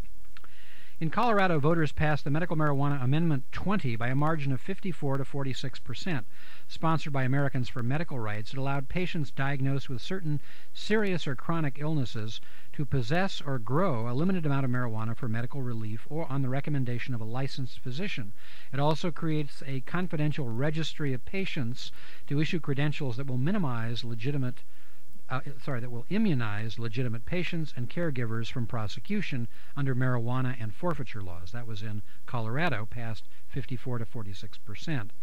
In Colorado, voters passed the Medical Marijuana Amendment twenty by a margin of fifty-four to forty-six percent. Sponsored by Americans for Medical Rights, it allowed patients diagnosed with certain serious or chronic illnesses to possess or grow a limited amount of marijuana for medical relief or on the recommendation of a licensed physician. It also creates a confidential registry of patients to issue credentials that will minimize legitimate Uh, sorry, that will immunize legitimate patients and caregivers from prosecution under marijuana and forfeiture laws. That was in Colorado, passed fifty-four to forty-six percent.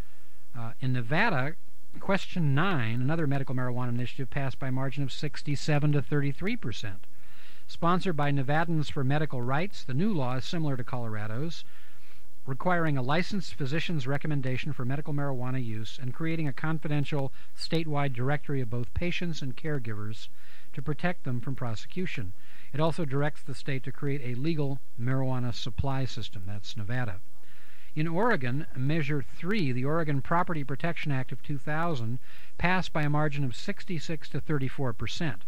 Uh, in Nevada, Question nine, another medical marijuana initiative, passed by a margin of sixty-seven to thirty-three percent. Sponsored by Nevadans for Medical Rights, the new law is similar to Colorado's, requiring a licensed physician's recommendation for medical marijuana use and creating a confidential statewide directory of both patients and caregivers to protect them from prosecution. It also directs the state to create a legal marijuana supply system. That's Nevada. In Oregon, Measure three, the Oregon Property Protection Act of two thousand, passed by a margin of sixty-six to thirty-four percent.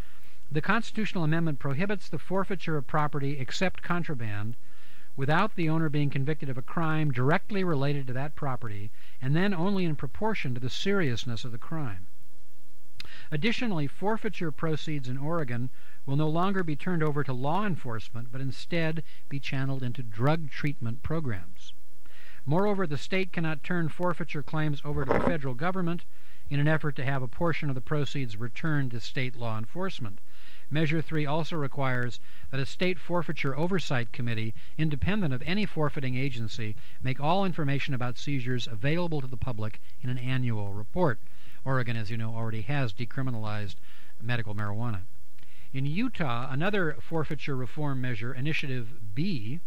The constitutional amendment prohibits the forfeiture of property except contraband without the owner being convicted of a crime directly related to that property, and then only in proportion to the seriousness of the crime. Additionally, forfeiture proceeds in Oregon will no longer be turned over to law enforcement, but instead be channeled into drug treatment programs. Moreover, the state cannot turn forfeiture claims over to the federal government in an effort to have a portion of the proceeds returned to state law enforcement. Measure three also requires that a state forfeiture oversight committee, independent of any forfeiting agency, make all information about seizures available to the public in an annual report. Oregon, as you know, already has decriminalized medical marijuana. In Utah, another forfeiture reform measure, Initiative B,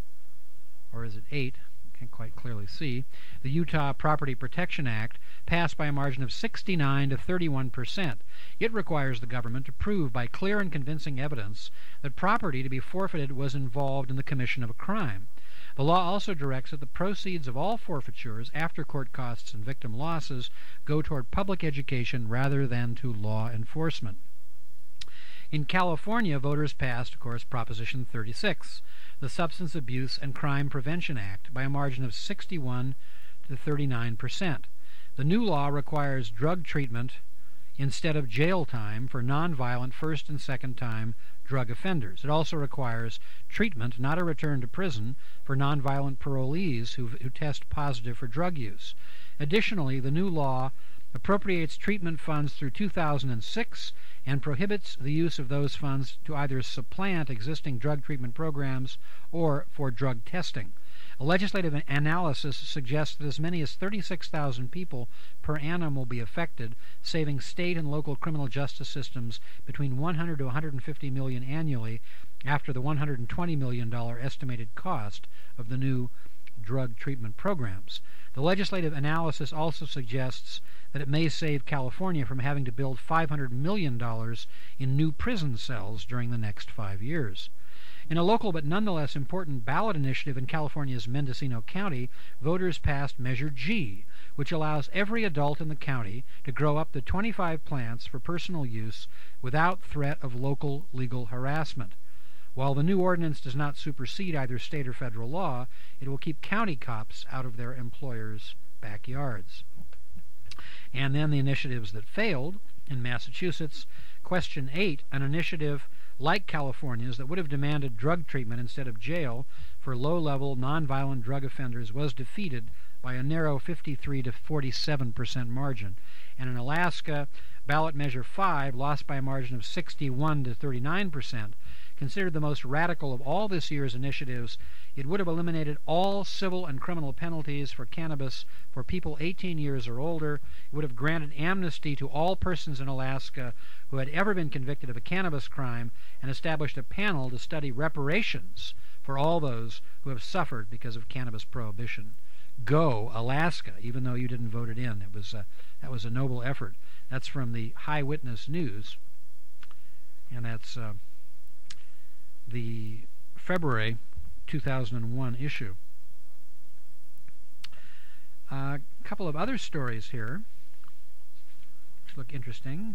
or is it eight? Can't quite clearly see, the Utah Property Protection Act, passed by a margin of sixty-nine to thirty-one percent. It requires the government to prove by clear and convincing evidence that property to be forfeited was involved in the commission of a crime. The law also directs that the proceeds of all forfeitures, after court costs and victim losses, go toward public education rather than to law enforcement. In California, voters passed, of course, Proposition thirty-six, the Substance Abuse and Crime Prevention Act, by a margin of sixty-one to thirty-nine percent. The new law requires drug treatment instead of jail time for nonviolent first and second time drug offenders. It also requires treatment, not a return to prison, for nonviolent parolees who, who test positive for drug use. Additionally, the new law appropriates treatment funds through two thousand six and prohibits the use of those funds to either supplant existing drug treatment programs or for drug testing. A legislative analysis suggests that as many as thirty-six thousand people per annum will be affected, saving state and local criminal justice systems between one hundred to one hundred fifty million annually after the one hundred twenty million dollars estimated cost of the new drug treatment programs. The legislative analysis also suggests that it may save California from having to build five hundred million dollars in new prison cells during the next five years. In a local but nonetheless important ballot initiative in California's Mendocino County, voters passed Measure G, which allows every adult in the county to grow up to twenty-five plants for personal use without threat of local legal harassment. While the new ordinance does not supersede either state or federal law, it will keep county cops out of their employers' backyards. And then the initiatives that failed in Massachusetts. Question eight, an initiative like California's that would have demanded drug treatment instead of jail for low-level, nonviolent drug offenders, was defeated by a narrow fifty-three to forty-seven percent margin. And in Alaska, ballot measure five lost by a margin of sixty-one to thirty-nine percent. Considered the most radical of all this year's initiatives, it would have eliminated all civil and criminal penalties for cannabis for people eighteen years or older. It would have granted amnesty to all persons in Alaska who had ever been convicted of a cannabis crime, and established a panel to study reparations for all those who have suffered because of cannabis prohibition. Go, Alaska, even though you didn't vote it in. It was a, that was a noble effort. That's from the High Witness News, and that's uh, the February two thousand one issue. A uh, couple of other stories here which look interesting.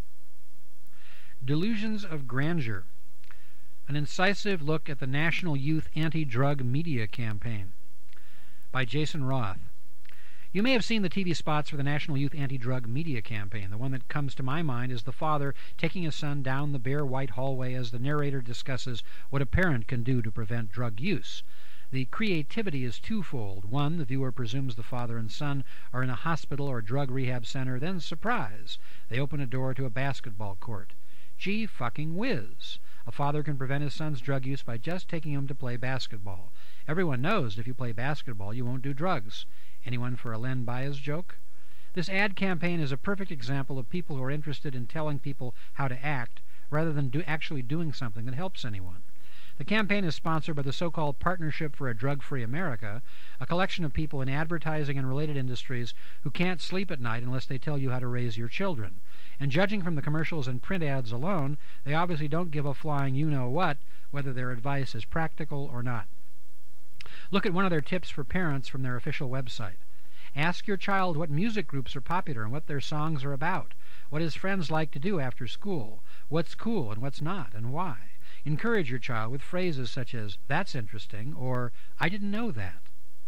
Delusions of Grandeur, an incisive look at the National Youth Anti-Drug Media Campaign by Jason Roth. You may have seen the T V spots for the National Youth Anti-Drug Media Campaign. The one that comes to my mind is the father taking his son down the bare white hallway as the narrator discusses what a parent can do to prevent drug use. The creativity is twofold. One, the viewer presumes the father and son are in a hospital or drug rehab center, then surprise, they open a door to a basketball court. Gee fucking whiz. A father can prevent his son's drug use by just taking him to play basketball. Everyone knows that if you play basketball, you won't do drugs. Anyone for a Len Bias joke? This ad campaign is a perfect example of people who are interested in telling people how to act rather than do actually doing something that helps anyone. The campaign is sponsored by the so-called Partnership for a Drug-Free America, a collection of people in advertising and related industries who can't sleep at night unless they tell you how to raise your children. And judging from the commercials and print ads alone, they obviously don't give a flying you-know-what whether their advice is practical or not. Look at one of their tips for parents from their official website. Ask your child what music groups are popular and what their songs are about, what his friends like to do after school, what's cool and what's not, and why. Encourage your child with phrases such as, "That's interesting," or "I didn't know that."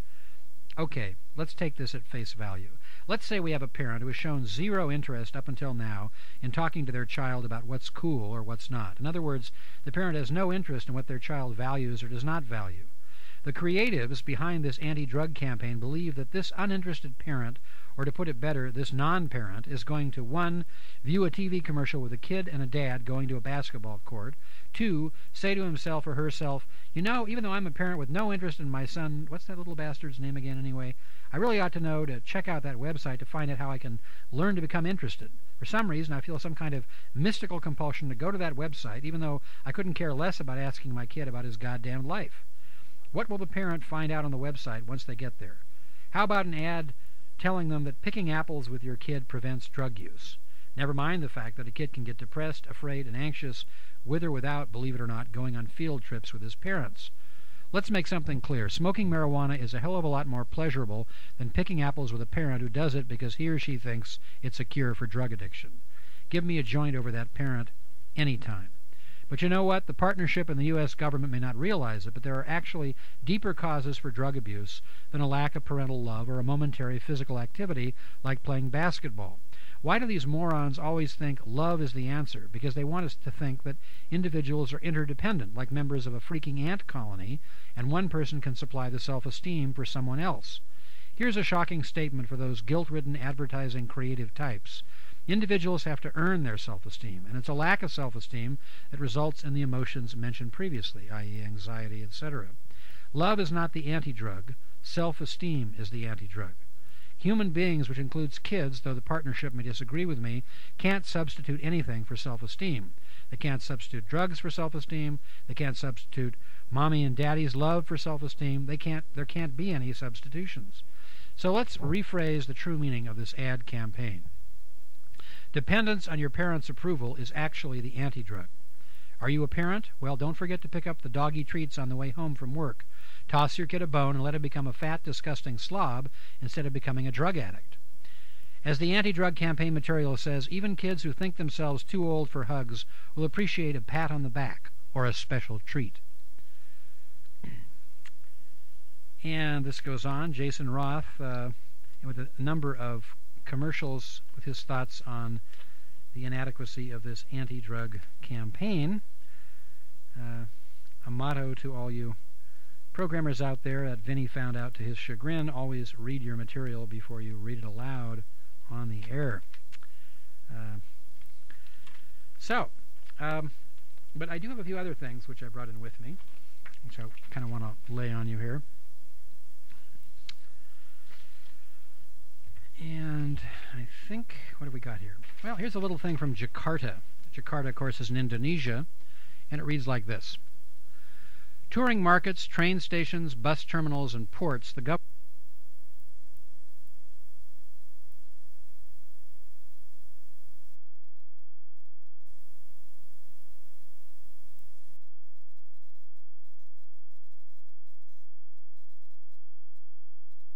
Okay, let's take this at face value. Let's say we have a parent who has shown zero interest up until now in talking to their child about what's cool or what's not. In other words, the parent has no interest in what their child values or does not value. The creatives behind this anti-drug campaign believe that this uninterested parent, or to put it better, this non-parent, is going to, one, view a T V commercial with a kid and a dad going to a basketball court, two, say to himself or herself, you know, even though I'm a parent with no interest in my son, what's that little bastard's name again anyway? I really ought to know to check out that website to find out how I can learn to become interested. For some reason, I feel some kind of mystical compulsion to go to that website, even though I couldn't care less about asking my kid about his goddamn life. What will the parent find out on the website once they get there? How about an ad telling them that picking apples with your kid prevents drug use? Never mind the fact that a kid can get depressed, afraid, and anxious, with or without, believe it or not, going on field trips with his parents. Let's make something clear. Smoking marijuana is a hell of a lot more pleasurable than picking apples with a parent who does it because he or she thinks it's a cure for drug addiction. Give me a joint over that parent anytime. But you know what? The partnership and the U S government may not realize it, but there are actually deeper causes for drug abuse than a lack of parental love or a momentary physical activity like playing basketball. Why do these morons always think love is the answer? Because they want us to think that individuals are interdependent, like members of a freaking ant colony, and one person can supply the self-esteem for someone else. Here's a shocking statement for those guilt-ridden advertising creative types. Individuals have to earn their self-esteem, and it's a lack of self-esteem that results in the emotions mentioned previously, that is anxiety, et cetera. Love is not the anti-drug. Self-esteem is the anti-drug. Human beings, which includes kids, though the partnership may disagree with me, can't substitute anything for self-esteem. They can't substitute drugs for self-esteem. They can't substitute mommy and daddy's love for self-esteem. They can't. There can't be any substitutions. So let's rephrase the true meaning of this ad campaign. Dependence on your parents' approval is actually the anti-drug. Are you a parent? Well, don't forget to pick up the doggy treats on the way home from work. Toss your kid a bone and let him become a fat, disgusting slob instead of becoming a drug addict. As the anti-drug campaign material says, even kids who think themselves too old for hugs will appreciate a pat on the back or a special treat. And this goes on. Jason Roth, uh, with a number of commercials with his thoughts on the inadequacy of this anti-drug campaign. Uh, a motto to all you programmers out there that Vinny found out to his chagrin: always read your material before you read it aloud on the air. Uh, so, um, but I do have a few other things which I brought in with me, which I kind of want to lay on you here. And I think, what have we got here? Well, here's a little thing from Jakarta. Jakarta, of course, is in Indonesia, and it reads like this. Touring markets, train stations, bus terminals, and ports, the government